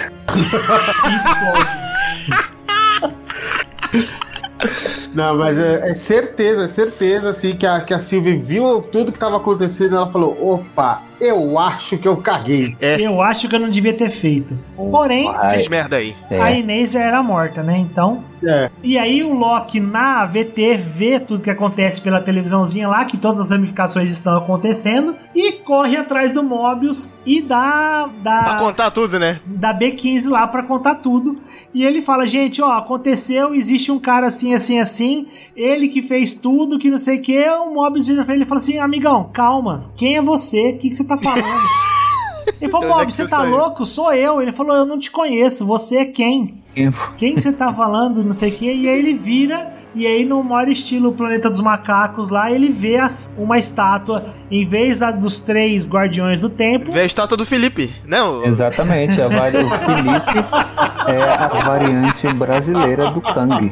Não, mas é, é certeza, é certeza, assim, que a, que a Sylvie viu tudo que tava acontecendo e ela falou, opa, eu acho que eu caguei. Eu acho que eu não devia ter feito. Porém, Fez merda aí. a Inês já era morta, né? Então. É. E aí o Loki na A V T vê tudo que acontece pela televisãozinha lá, que todas as ramificações estão acontecendo, e corre atrás do Mobius e dá. dá Pra contar tudo, né? da B quinze lá pra contar tudo. E ele fala, gente, ó, aconteceu, existe um cara assim, assim, assim, ele que fez tudo, que não sei o que, o Mobius vira pra ele e fala assim, amigão, calma, quem é você? O que, que você tá falando? Ele falou, Então, onde é Mobius, que você você tá saiu? louco? Sou eu. Ele falou, eu não te conheço, você é quem? Quem que você tá falando, não sei o que, e aí ele vira... E aí, no maior estilo Planeta dos Macacos lá, ele vê as, uma estátua, em vez da, dos três Guardiões do Tempo... Vê a estátua do Felipe, né? O... Exatamente, a vari... o Felipe é a variante brasileira do Kang.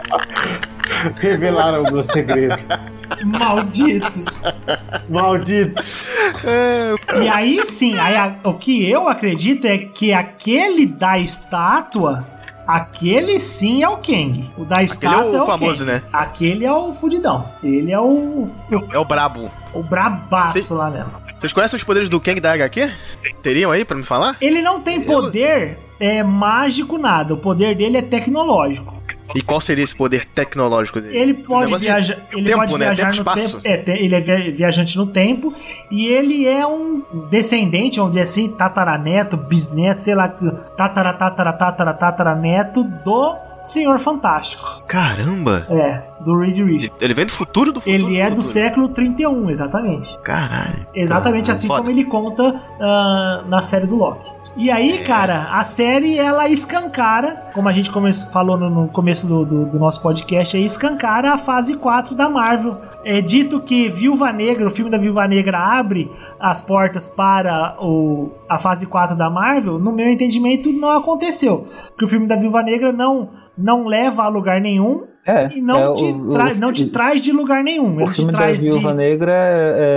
Revelaram o meu segredo. Malditos. Malditos. E aí, sim, aí, a, o que eu acredito é que aquele da estátua... Aquele sim é o Kang. O da estátua Aquele é o é o famoso, Kang. né? Aquele é o fudidão. Ele é o... É o brabo. O brabaço Cê- lá mesmo. Vocês conhecem os poderes do Kang da H Q? Teriam aí pra me falar? Ele não tem poder é, mágico nada. O poder dele é tecnológico. E qual seria esse poder tecnológico dele? Ele Um pode negócio de viajar, ele tempo, pode né? viajar Tempo, no espaço. tempo. É, te- ele é via- viajante no tempo e ele é um descendente, vamos dizer assim, tataraneto, bisneto, sei lá, tatara, tatara, tatara, tataraneto do Senhor Fantástico. Caramba! É, do Reed Richards. Ele vem do futuro do futuro? Ele é do futuro. século trinta e um, exatamente. Caralho. Exatamente assim Foda. como ele conta ah, na série do Loki. E aí, cara, a série ela escancara, como a gente come- falou no, no começo do, do, do nosso podcast, aí escancara a fase quatro da Marvel. É dito que Viúva Negra, o filme da Viúva Negra abre as portas para o, a fase quatro da Marvel. No meu entendimento, não aconteceu. Porque o filme da Viúva Negra não, não leva a lugar nenhum. É, E não, é, te, o- tra- o- não te traz de lugar nenhum. O Ele te filme da traz Viúva de... Negra é, é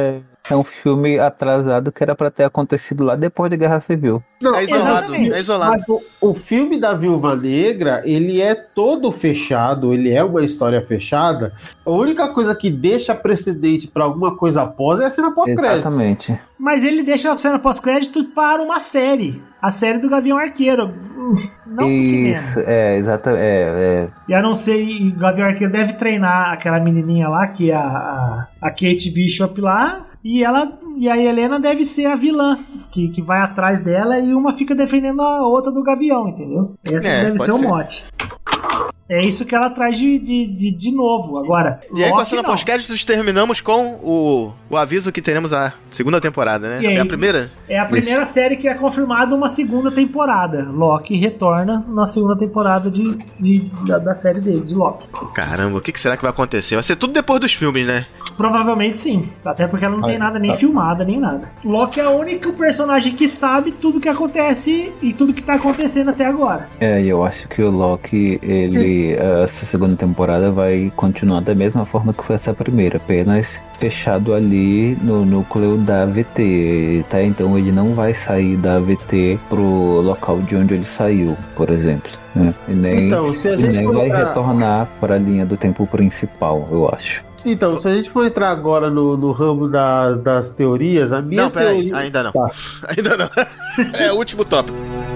É um filme atrasado que era pra ter acontecido lá depois da Guerra Civil. Não, É isolado, exatamente. é isolado. Mas o, o filme da Viúva Negra, ele é todo fechado, ele é uma história fechada. A única coisa que deixa precedente pra alguma coisa após é a cena pós-crédito. Exatamente. Mas ele deixa a cena pós-crédito para uma série. A série do Gavião Arqueiro. Não no cinema. Isso, é, exatamente. É, é. E a não ser, e o Gavião Arqueiro deve treinar aquela menininha lá, que é a, a, a Kate Bishop lá, e ela e a Helena deve ser a vilã, que, que vai atrás dela e uma fica defendendo a outra do Gavião, entendeu? Esse É, deve pode ser o ser. mote. É isso que ela traz de, de, de, de novo. Agora, E aí, com a Loki cena não. pós-créditos, terminamos com o, o aviso que teremos a segunda temporada, né? E aí? É a primeira? É a primeira série que é confirmada uma segunda temporada. Loki retorna na segunda temporada de, de- da, da série dele, de Loki. Caramba, o que que será que vai acontecer? Vai ser tudo depois dos filmes, né? Provavelmente sim, até porque ela não tem Ai, nada nem tá. filmada, nem nada. Loki é o único personagem que sabe tudo que acontece e tudo que tá acontecendo até agora. É, e eu acho que o Loki, ele, essa segunda temporada vai continuar da mesma forma que foi essa primeira, apenas fechado ali no núcleo da A V T, tá? Então ele não vai sair da A V T pro local de onde ele saiu, por exemplo, né? E nem, Então, se a e gente nem for vai pra- retornar para a linha do tempo principal, eu acho. Então, se a gente for entrar agora no, no ramo das, das teorias, a minha Não, peraí, teoria... ainda não. Tá. Ainda não. É o último tópico.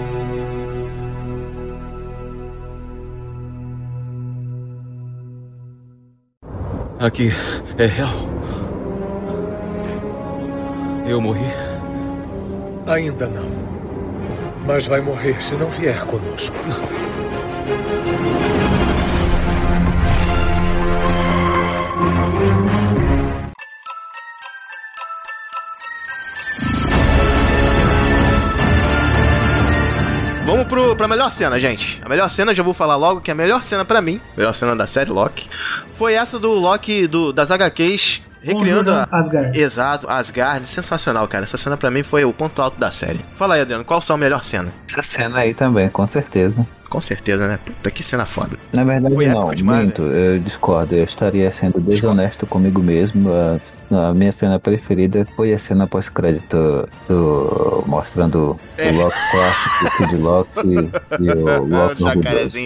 Aqui é real. Eu morri. Ainda não. Mas vai morrer se não vier conosco. Vamos pro, pra melhor cena, gente. A melhor cena, já vou falar logo, que a melhor cena pra mim, a melhor cena da série Loki, foi essa do Loki do, das H Qs recriando a... Asgard. Exato, Asgard. Sensacional, cara. Essa cena pra mim foi o ponto alto da série. Fala aí, Adriano, qual a sua melhor cena? Essa cena aí também, com certeza. Com certeza, né? Puta, que cena foda. Na verdade, Foi não, épico demais, minto, eu discordo, eu estaria sendo desonesto comigo mesmo. A, a minha cena preferida foi a cena pós-crédito do, mostrando É. o Loki clássico, Kid Loki e o Loki O orgulhoso. jacarezinho.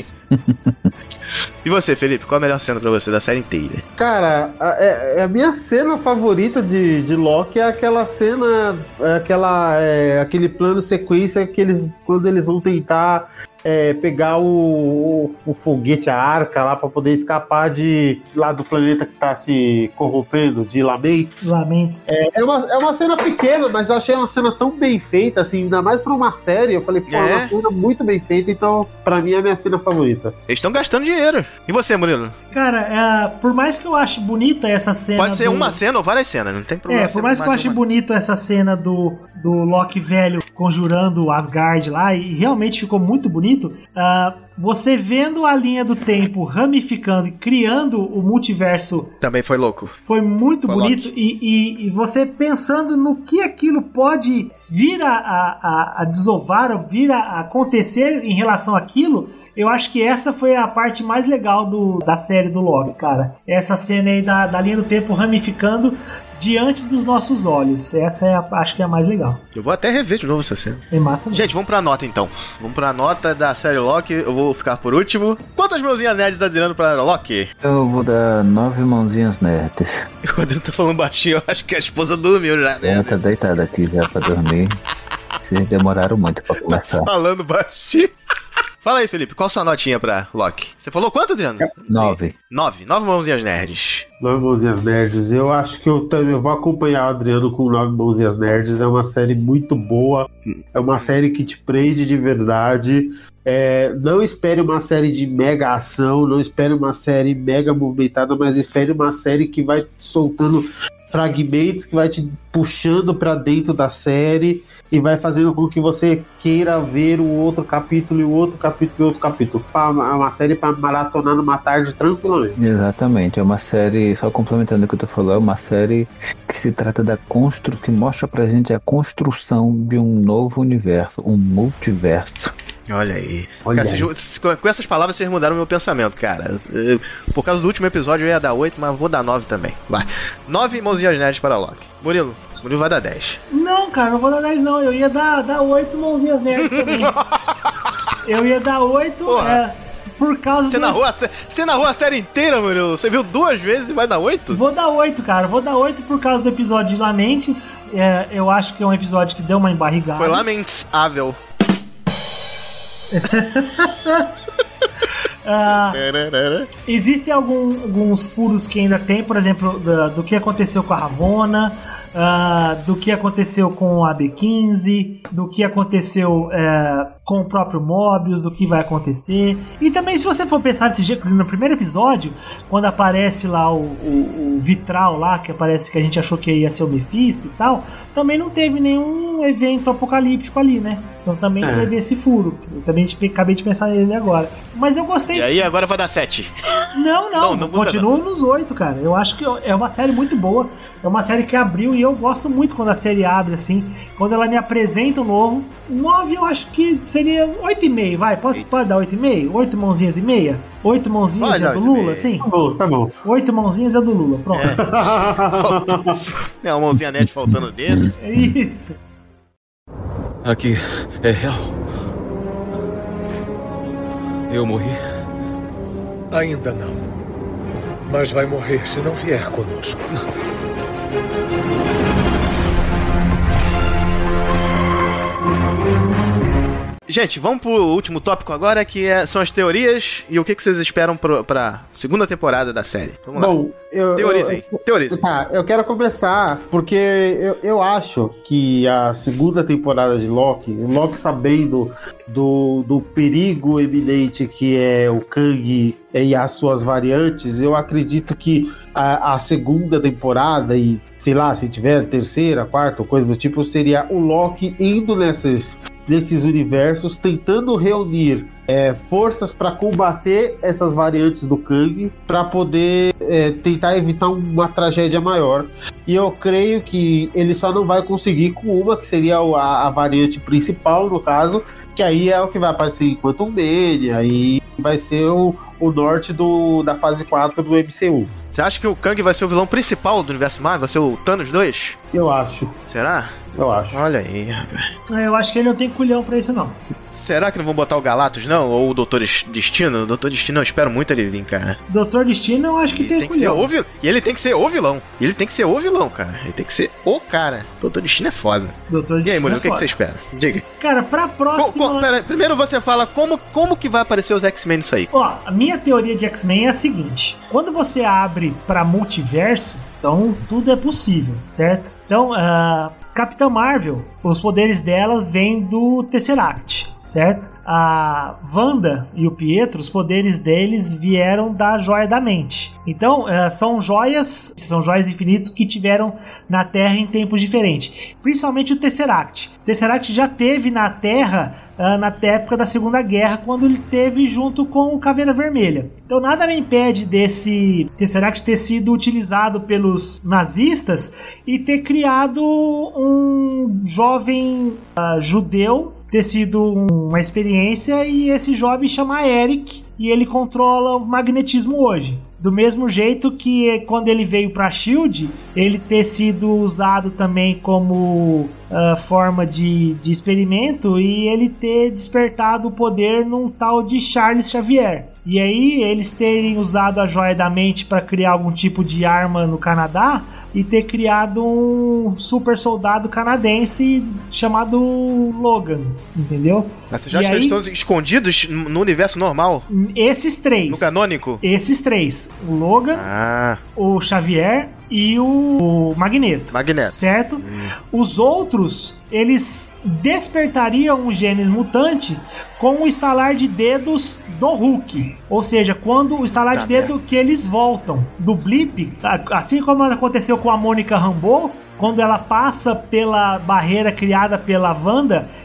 E você, Felipe, qual a melhor cena pra você da série inteira? Cara, a, é- é a minha cena favorita de, de Loki é aquela cena, é aquela, é, aquele plano sequência que eles, quando eles vão tentar é, pegar o, o, o foguete, a arca lá pra poder escapar de lá do planeta que tá se corrompendo, de Lamentes. Lamentes. É, é, uma, é uma cena pequena, mas eu achei uma cena tão bem feita, assim, ainda mais pra uma série. Eu falei, pô, é É. uma cena muito bem feita, então pra mim é a minha cena favorita. Eles estão gastando dinheiro. E você, Murilo? Cara, é, por mais que eu ache bonita essa cena. Pode ser do- uma cena ou várias cenas, não tem problema. É, por mais que eu ache uma. bonito essa cena do, do Loki velho conjurando Asgard lá, e realmente ficou muito bonito, ah, você vendo a linha do tempo ramificando e criando o multiverso Também foi louco. foi muito Foi bonito, e, e, e você pensando no que aquilo pode vir a, a, a- a desovar, ou vir a acontecer em relação àquilo, eu acho que essa foi a parte mais legal do, da série do Loki, cara. Essa cena aí da, da linha do tempo ramificando diante dos nossos olhos. Essa é a, acho que é a mais legal. Eu vou até rever de novo essa cena. É massa mesmo. Gente, vamos pra nota então. Vamos pra nota da série Loki. Eu vou ficar por último. Quantas mãozinhas nerds tá tirando pra Loki? Eu vou dar nove mãozinhas nerds. O Adriano tá falando baixinho. Eu acho que a esposa dormiu já, né? Ela tá deitada aqui já pra dormir. Vocês demoraram muito pra começar. Falando baixinho. Fala aí, Felipe, qual sua notinha pra Loki? Você falou quanto, Adriano? Nove. Nove. Nove mãozinhas nerds. Nove Mãozinhas Nerds, eu acho que eu também vou acompanhar o Adriano com Nove Mãozinhas Nerds. É uma série muito boa, é uma série que te prende de verdade. É, não espere uma série de mega ação, não espere uma série mega movimentada, mas espere uma série que vai soltando fragmentos, que vai te puxando pra dentro da série e vai fazendo com que você queira ver o outro capítulo e o outro capítulo e o outro capítulo. É uma série pra maratonar numa tarde tranquilamente. Exatamente, é uma série, só complementando o que tu falou, é uma série que se trata da construção, que mostra pra gente a construção de um novo universo, um multiverso. Olha aí. Olha Cara, aí. vocês- com essas palavras vocês mudaram meu pensamento, cara. Eu- Por causa do último episódio eu ia dar oito, mas vou dar nove também. Vai. nove mãozinhas nerds para Loki. Murilo, Murilo vai dar dez. Não, cara, não vou dar dez não. Eu ia dar, dar oito mãozinhas nerds também. Eu ia dar oito, é, por causa Você do... narrou, a, sé- você narrou a série inteira, Murilo? Você viu duas vezes e vai dar oito? Vou dar oito, cara. Vou dar oito por causa do episódio de Lamentes. É, eu acho que é um episódio que deu uma embarrigada. Foi lamentável. Ah, existem algum- alguns furos que ainda tem, por exemplo, da- do que aconteceu com a Ravonna, ah, do que aconteceu com a B quinze, do que aconteceu é, com o próprio Mobius, do que vai acontecer. E também, se você for pensar desse jeito, no primeiro episódio, quando aparece lá o, o- o vitral lá, que aparece que a gente achou que ia ser o Mephisto e tal, também não teve nenhum evento apocalíptico ali, né? Então também É. teve esse furo. Eu também te- acabei de pensar nele agora. Mas eu gostei. E aí agora vai dar sete. Não, não, Não, não muda continua nos oito, cara. Eu acho que é uma série muito boa. É uma série que abriu e eu gosto muito quando a série abre assim. Quando ela me apresenta um novo. nove eu acho que seria oito e meio, vai. Pode, pode dar oito e meio? oito mãozinhas e meia? oito mãozinhas Pode é dar do oito e Lula, meio. assim? Tá bom, tá bom. oito mãozinhas é do Lula, pronto. É uma mãozinha nerd faltando o dedo. É isso. Aqui é real. Eu morri? Ainda não. Mas vai morrer se não vier conosco. Gente, vamos pro último tópico agora, que é- são as teorias e o que, que vocês esperam pro, pra segunda temporada da série. Vamos lá. Bom, eu. Teorizem, eu- teorizem. Tá, eu quero começar porque eu, eu acho que a segunda temporada de Loki, o Loki sabendo do, do perigo eminente que é o Kang e as suas variantes, eu acredito que a, a segunda temporada, e sei lá, se tiver terceira, quarta, coisa do tipo, seria o Loki indo nesses. Nesses universos, tentando reunir é, forças para combater essas variantes do Kang, para poder é, tentar evitar uma tragédia maior. E eu creio que ele só não vai conseguir com uma, que seria a, a variante principal, no caso, que aí é o que vai aparecer em Quantum Mania, aí vai ser o, o norte do, da fase quatro do M C U. Você acha que o Kang vai ser o vilão principal do universo Marvel? Vai ser o Thanos dois? Eu acho. Será? Eu acho. Olha aí, rapaz. Eu acho que ele não tem culhão pra isso, não. Será que não vão botar o Galactus, não? Ou o Doutor Destino? O Doutor Destino eu espero muito ele vir, cara. Doutor Destino, eu acho que tem, Tem que ser culhão. o vilão. E ele tem que ser o vilão. E ele tem que ser o vilão, cara. Ele tem que ser o cara. O Doutor Destino é foda. Doutor E aí, Destino Murilo, é o que, que foda. você espera? Diga. Cara, pra Co- próxima... co- pera, primeiro você fala como, como que vai aparecer os X-Men nisso aí. Ó, a minha teoria de X-Men é a seguinte: quando você abre pra multiverso, então tudo é possível, certo? Então, a Capitã Marvel, os poderes dela vêm do Tesseract, certo? A Wanda e o Pietro, os poderes deles vieram da Joia da Mente. Então, eh, são joias, são joias infinitas que tiveram na Terra em tempos diferentes. Principalmente o Tesseract. O Tesseract já teve na Terra ah, na época da Segunda Guerra, quando ele teve junto com o Caveira Vermelha. Então nada me impede desse Tesseract ter sido utilizado pelos nazistas e ter criado um jovem ah, judeu, ter sido uma experiência, e esse jovem chama Eric e ele controla o magnetismo hoje. Do mesmo jeito que quando ele veio para a Shield, ele ter sido usado também como uh, forma de, de experimento, e ele ter despertado o poder num tal de Charles Xavier. E aí eles terem usado a Joia da Mente para criar algum tipo de arma no Canadá e ter criado um super soldado canadense chamado Logan, entendeu? Mas você já E acha que aí- eles estão escondidos no universo normal? Esses três. No canônico? Esses três. O Logan, Ah, o Xavier e o Magneto. Magneto. Certo? Os outros, eles despertariam o genes mutante com o estalar de dedos do Hulk. Ou seja, quando o estalar Tá de dedo que eles voltam do blip, a- assim como aconteceu com a Mônica Rambeau, quando ela passa pela barreira criada pela Wanda,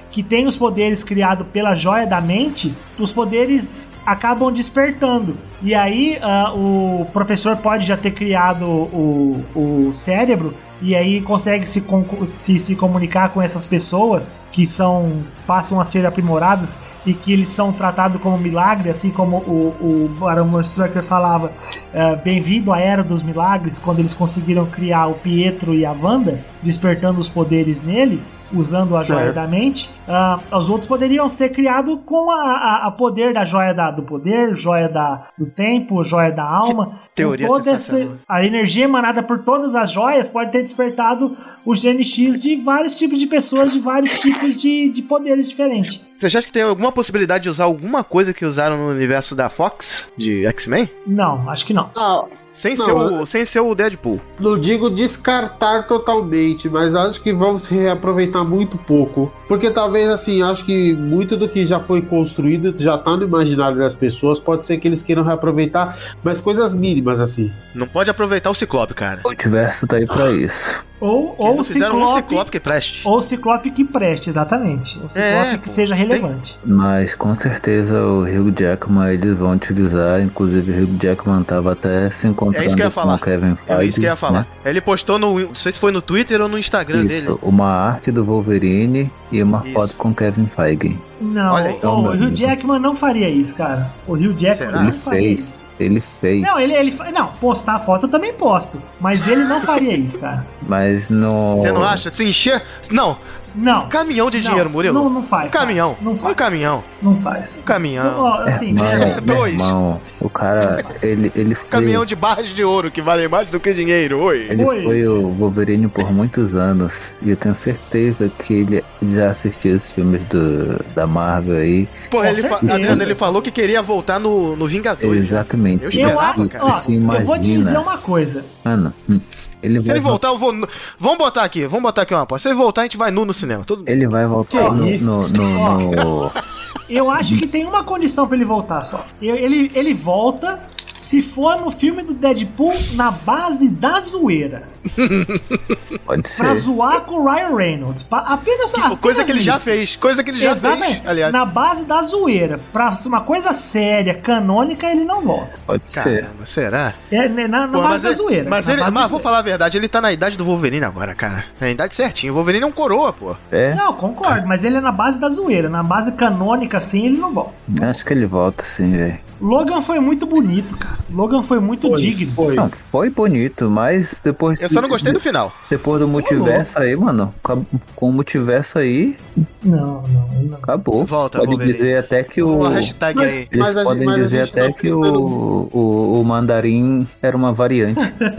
que tem os poderes criados pela joia da mente, os poderes acabam despertando. E aí uh, o professor pode já ter criado o, o cérebro e aí consegue se, se, se comunicar com essas pessoas que são, passam a ser aprimoradas e que eles são tratados como milagre, assim como o, o Barão Strucker falava, uh, bem-vindo à Era dos Milagres, quando eles conseguiram criar o Pietro e a Wanda, despertando os poderes neles, usando a joia é. da mente. Uh, os outros poderiam ser criados com a, a, a poder da joia da, do poder, joia da, do tempo, joia da alma. Que teoria toda essa, a energia emanada por todas as joias pode ter despertado o G N X de vários tipos de pessoas, de vários tipos de, de poderes diferentes. Você acha que tem alguma possibilidade de usar alguma coisa que usaram no universo da Fox, de X-Men? Não, acho que não. Ah, sem, não, ser o, sem ser o Deadpool. Não digo descartar totalmente, mas acho que vamos reaproveitar muito pouco. Porque talvez, assim, acho que muito do que já foi construído já tá no imaginário das pessoas. Pode ser que eles queiram reaproveitar, mas coisas mínimas, assim. Não pode aproveitar o Ciclope, cara. O multiverso tá aí pra isso. Ou, ou o Ciclope, um Ciclope que preste. Ou o Ciclope que preste, exatamente. O Ciclope é, que seja relevante. Mas com certeza o Hugh Jackman eles vão utilizar. Inclusive o Hugh Jackman tava até se encontrando é isso que eu ia falar. com o Kevin Feige. É isso que eu ia falar. Né? Ele postou no... Não sei se foi no Twitter ou no Instagram isso, dele. Isso, uma arte do Wolverine e uma isso. foto com Kevin Feige. Não, Olha aí, o, o Hugh Jackman não faria isso, cara. O Hugh Jackman Será? não ele faria fez, isso. Ele fez. Não, ele, ele não, postar a foto eu também posto. Mas ele não faria isso, cara. Mas no... Você não acha? Se encher... Não. Não. Um caminhão de não, dinheiro, Murilo. Não, não faz. Um caminhão. Não faz. Um caminhão. Não faz. Um caminhão. Não, assim, irmão, dois. Irmão, o cara, ele, ele foi... Caminhão de barras de ouro que vale mais do que dinheiro. Oi. Ele Oi. foi o Wolverine por muitos anos. E eu tenho certeza que ele já assistiu os filmes do, da Marvel aí. Porra, ele, fa- Adriano, ele falou que queria voltar no, no Vingadores. Exatamente. Eu esperava, eu, cara. ó, Você imagina... eu vou te dizer uma coisa. Mano, ele Se vai ele voltar, eu vou... Vamos botar aqui, vamos botar aqui uma aposta. Se ele voltar, a gente vai nu no cinema. Tudo bem. Ele vai voltar no... no, no, no... Eu acho que tem uma condição pra ele voltar só. Ele, ele volta se for no filme do Deadpool na base da zoeira. Pode ser. Pra zoar com o Ryan Reynolds. Pra, apenas, tipo, apenas coisa que ele isso. já fez. Coisa que ele já Exatamente. fez, aliás. Na base da zoeira. Pra uma coisa séria, canônica, ele não volta. Pode ser. Caramba, será? É, na, na Pô, base da ele, zoeira. Mas, na ele, base mas da vou zoeira. falar a verdade, ele tá na idade do Wolverine agora, cara. Na idade certinho. O Wolverine é um coroa, pô. É? Não, concordo, mas ele é na base da zoeira. Na base canônica, assim, ele não volta. Acho que ele volta sim, velho. Logan foi muito bonito, cara. Logan foi muito Foi, digno. foi. Não, foi bonito, mas depois... Eu só não gostei do final. Depois do multiverso aí, mano, com o multiverso aí, Não, não, não. acabou. Volta, Pode Wolverine. dizer até que o... Uma hashtag Mas- aí. Eles Mas a podem gente- mas a dizer gente até tá que pensando- o, o, o mandarim era uma variante.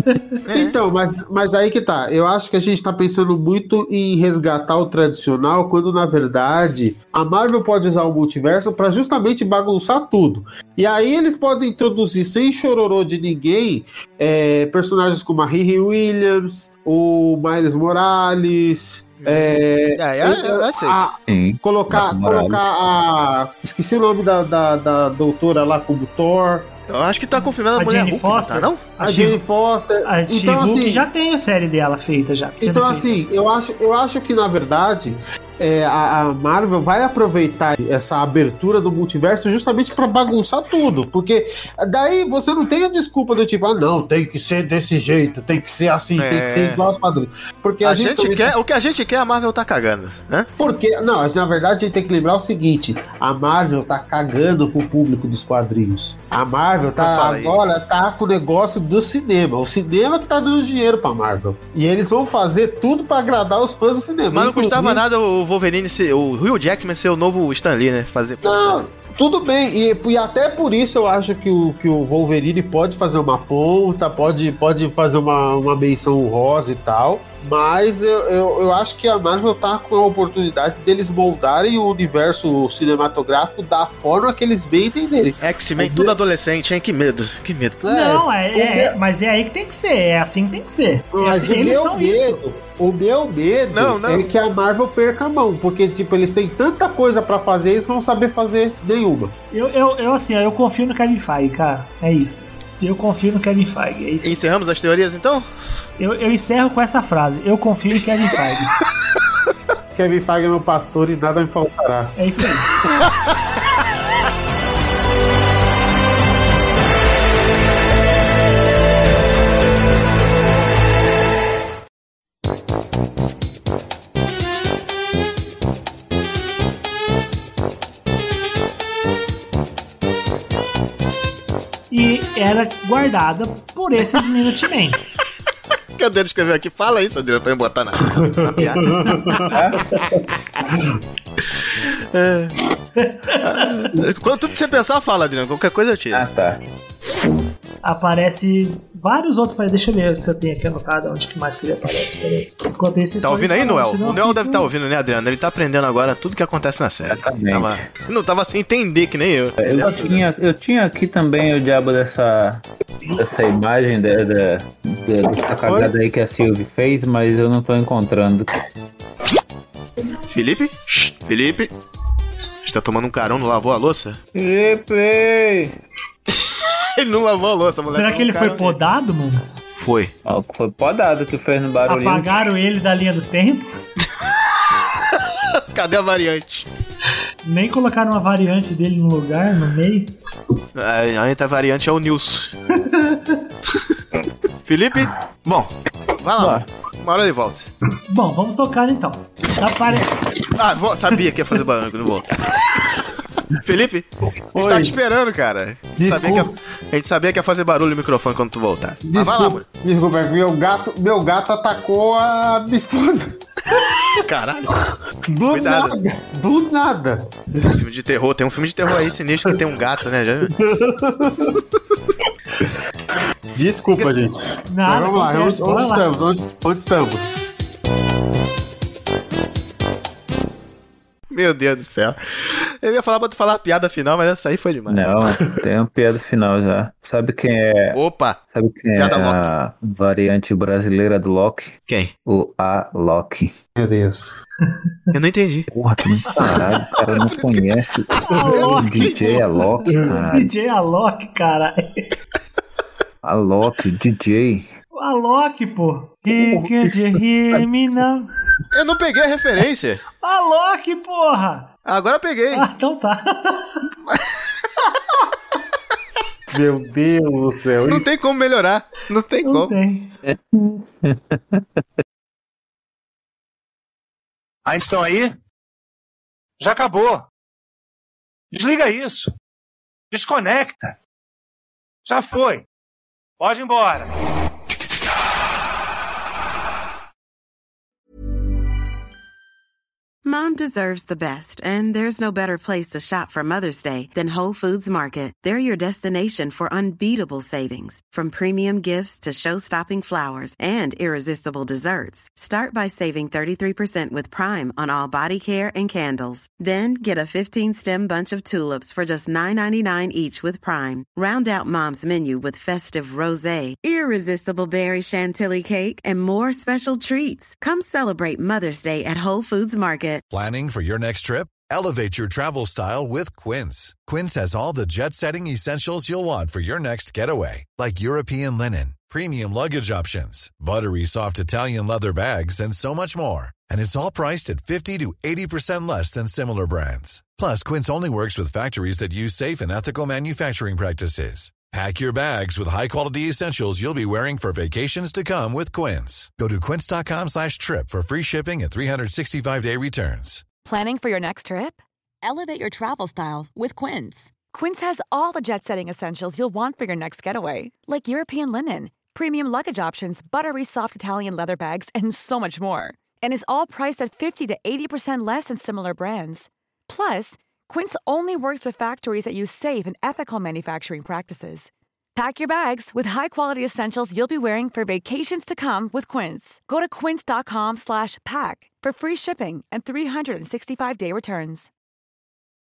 Então, mas, mas aí que tá. Eu acho que a gente tá pensando muito em resgatar o tradicional, quando na verdade a Marvel pode usar o multiverso pra justamente bagunçar tudo. E aí eles podem introduzir sem chororô de ninguém é, personagens como a Riri Williams, o Miles Morales. É, É, é, eu aceito. a- Sim. colocar, Miles Morales. colocar a. Esqueci o nome da, da, da doutora lá como Thor. Eu acho que tá confirmando a, A mulher Jane Hulk, não Foster? tá, não? A, A Jane She- Foster. A então, She-Hulk assim, já tem a série dela feita já. sendo Então, feita. assim, eu acho, eu acho que, na verdade, é, a, a Marvel vai aproveitar essa abertura do multiverso justamente pra bagunçar tudo. Porque daí você não tem a desculpa do tipo, ah, não, tem que ser desse jeito, tem que ser assim, É. tem que ser igual aos padrinhos. Porque A, a, gente, gente também- quer, o que a gente quer, a Marvel tá cagando, né? Porque, não, na verdade, a gente tem que lembrar o seguinte: a Marvel tá cagando com o público dos quadrinhos. A Marvel tá Fala aí. agora tá com o negócio do cinema. O cinema que tá dando dinheiro pra Marvel. E eles vão fazer tudo pra agradar os fãs do cinema. Mas não custava Inclusive- nada o Wolverine ser, o Hugh Jackman ser o novo Stan Lee, né? Fazer. Não, tudo bem. E, e até por isso eu acho que o, que o Wolverine pode fazer uma ponta, pode, pode fazer uma, uma menção honrosa e tal. Mas eu, eu, eu acho que a Marvel tá com a oportunidade deles moldarem o universo cinematográfico da forma que eles bem entenderem. X-Men, tudo adolescente, hein? Que medo, que medo. Não, é, o é- meu- mas é aí que tem que ser. É assim que tem que ser. É Mas assim, o eles meu são isso. medo, o meu medo Não, não. é que a Marvel perca a mão, porque tipo, eles têm tanta coisa pra fazer, eles não vão saber fazer nenhuma. Eu, eu, eu, assim, ó, eu confio no Kevin Feige, cara. É isso. Eu confio no Kevin Feige. É isso. Encerramos as teorias, então? Eu, eu encerro com essa frase. Eu confio em Kevin Feige. Kevin Feige é meu pastor e nada me faltará. É isso aí. E era guardada por esses Minutemen. Que o Adriano escreveu aqui, fala isso, Adriano, pra eu botar na, na piada. é. Quando tudo você pensar, fala, Adriano, qualquer coisa eu tiro. Ah, tá. Aparece vários outros. Peraí, deixa eu ver se eu tenho aqui anotado onde que mais que ele aparece. Peraí. Enquanto isso, vocês tá ouvindo aí, falar, Noel? O Noel deve estar tá ouvindo, né, Adriano? Ele tá aprendendo agora tudo que acontece na série. Tava, não tava sem entender, que nem eu. Eu tinha, eu tinha aqui também o diabo dessa, dessa imagem da, da, da, dessa cagada aí que a Sylvie fez, mas eu não tô encontrando. Felipe? Felipe? Você tá tomando um carão, não lavou a louça? Felipe! Ele não lavou a louça, moleque. Será que ele foi podado, mano? Foi. Oh, foi podado que fez no barulho. Apagaram ele da linha do tempo? Cadê a variante? Nem colocaram uma variante dele no lugar, no meio. A outra variante é o Nilson. Felipe? Bom, vai lá. Boa. Uma hora de volta. Bom, vamos tocar então. Apare... Ah, vou... sabia que ia fazer barulho quando volta. Felipe, a gente tá te esperando, cara. A gente, sabia que ia... a gente sabia que ia fazer barulho no microfone quando tu voltasse. Desculpa, ah, vai lá, mano. Desculpa, meu gato, meu gato atacou a minha esposa. Caralho. Do Cuidado. nada. Do nada. Filme de terror, tem um filme de terror aí sinistro que tem um gato, né? Já viu? Desculpa, gente. Nada, Mas vamos lá, onde, acontece, onde lá. estamos? Onde, onde estamos? Meu Deus do céu. Eu ia falar pra tu falar a piada final, mas essa aí foi demais. Não, tem uma piada final já. Sabe quem é... Opa! Sabe quem piada é Loki. A variante brasileira do Loki? Quem? O A-Loki. Meu Deus. Eu não entendi. Porra, que caralho, o cara não conhece o D J Alok, caralho. D J Alok, caralho. Alok, D J. O Alok, pô. He can't hear me now. Eu não peguei a referência. Alok, porra. Agora eu peguei. Ah, então tá. Meu Deus do céu. Não tem como melhorar. Não tem Não como. tem. Ainda estão aí? Já acabou. Desliga isso. Desconecta. Já foi. Pode ir embora. Mom deserves the best, and there's no better place to shop for Mother's Day than Whole Foods Market. They're your destination for unbeatable savings, from premium gifts to show-stopping flowers and irresistible desserts. Start by saving thirty-three percent with Prime on all body care and candles. Then get a fifteen-stem bunch of tulips for just nine ninety-nine each with Prime. Round out Mom's menu with festive rosé, irresistible berry chantilly cake, and more special treats. Come celebrate Mother's Day at Whole Foods Market. Planning for your next trip? Elevate your travel style with Quince. Quince has all the jet-setting essentials you'll want for your next getaway, like European linen, premium luggage options, buttery soft Italian leather bags, and so much more. And it's all priced at fifty to eighty percent less than similar brands. Plus, Quince only works with factories that use safe and ethical manufacturing practices. Pack your bags with high-quality essentials you'll be wearing for vacations to come with Quince. Go to quince.com slash trip for free shipping and three sixty-five day returns. Planning for your next trip? Elevate your travel style with Quince. Quince has all the jet-setting essentials you'll want for your next getaway, like European linen, premium luggage options, buttery soft Italian leather bags, and so much more. And is all priced at fifty to eighty percent less than similar brands. Plus, Quince only works with factories that use safe and ethical manufacturing practices. Pack your bags with high-quality essentials you'll be wearing for vacations to come with Quince. Go to quince.com slash pack for free shipping and three sixty-five day returns.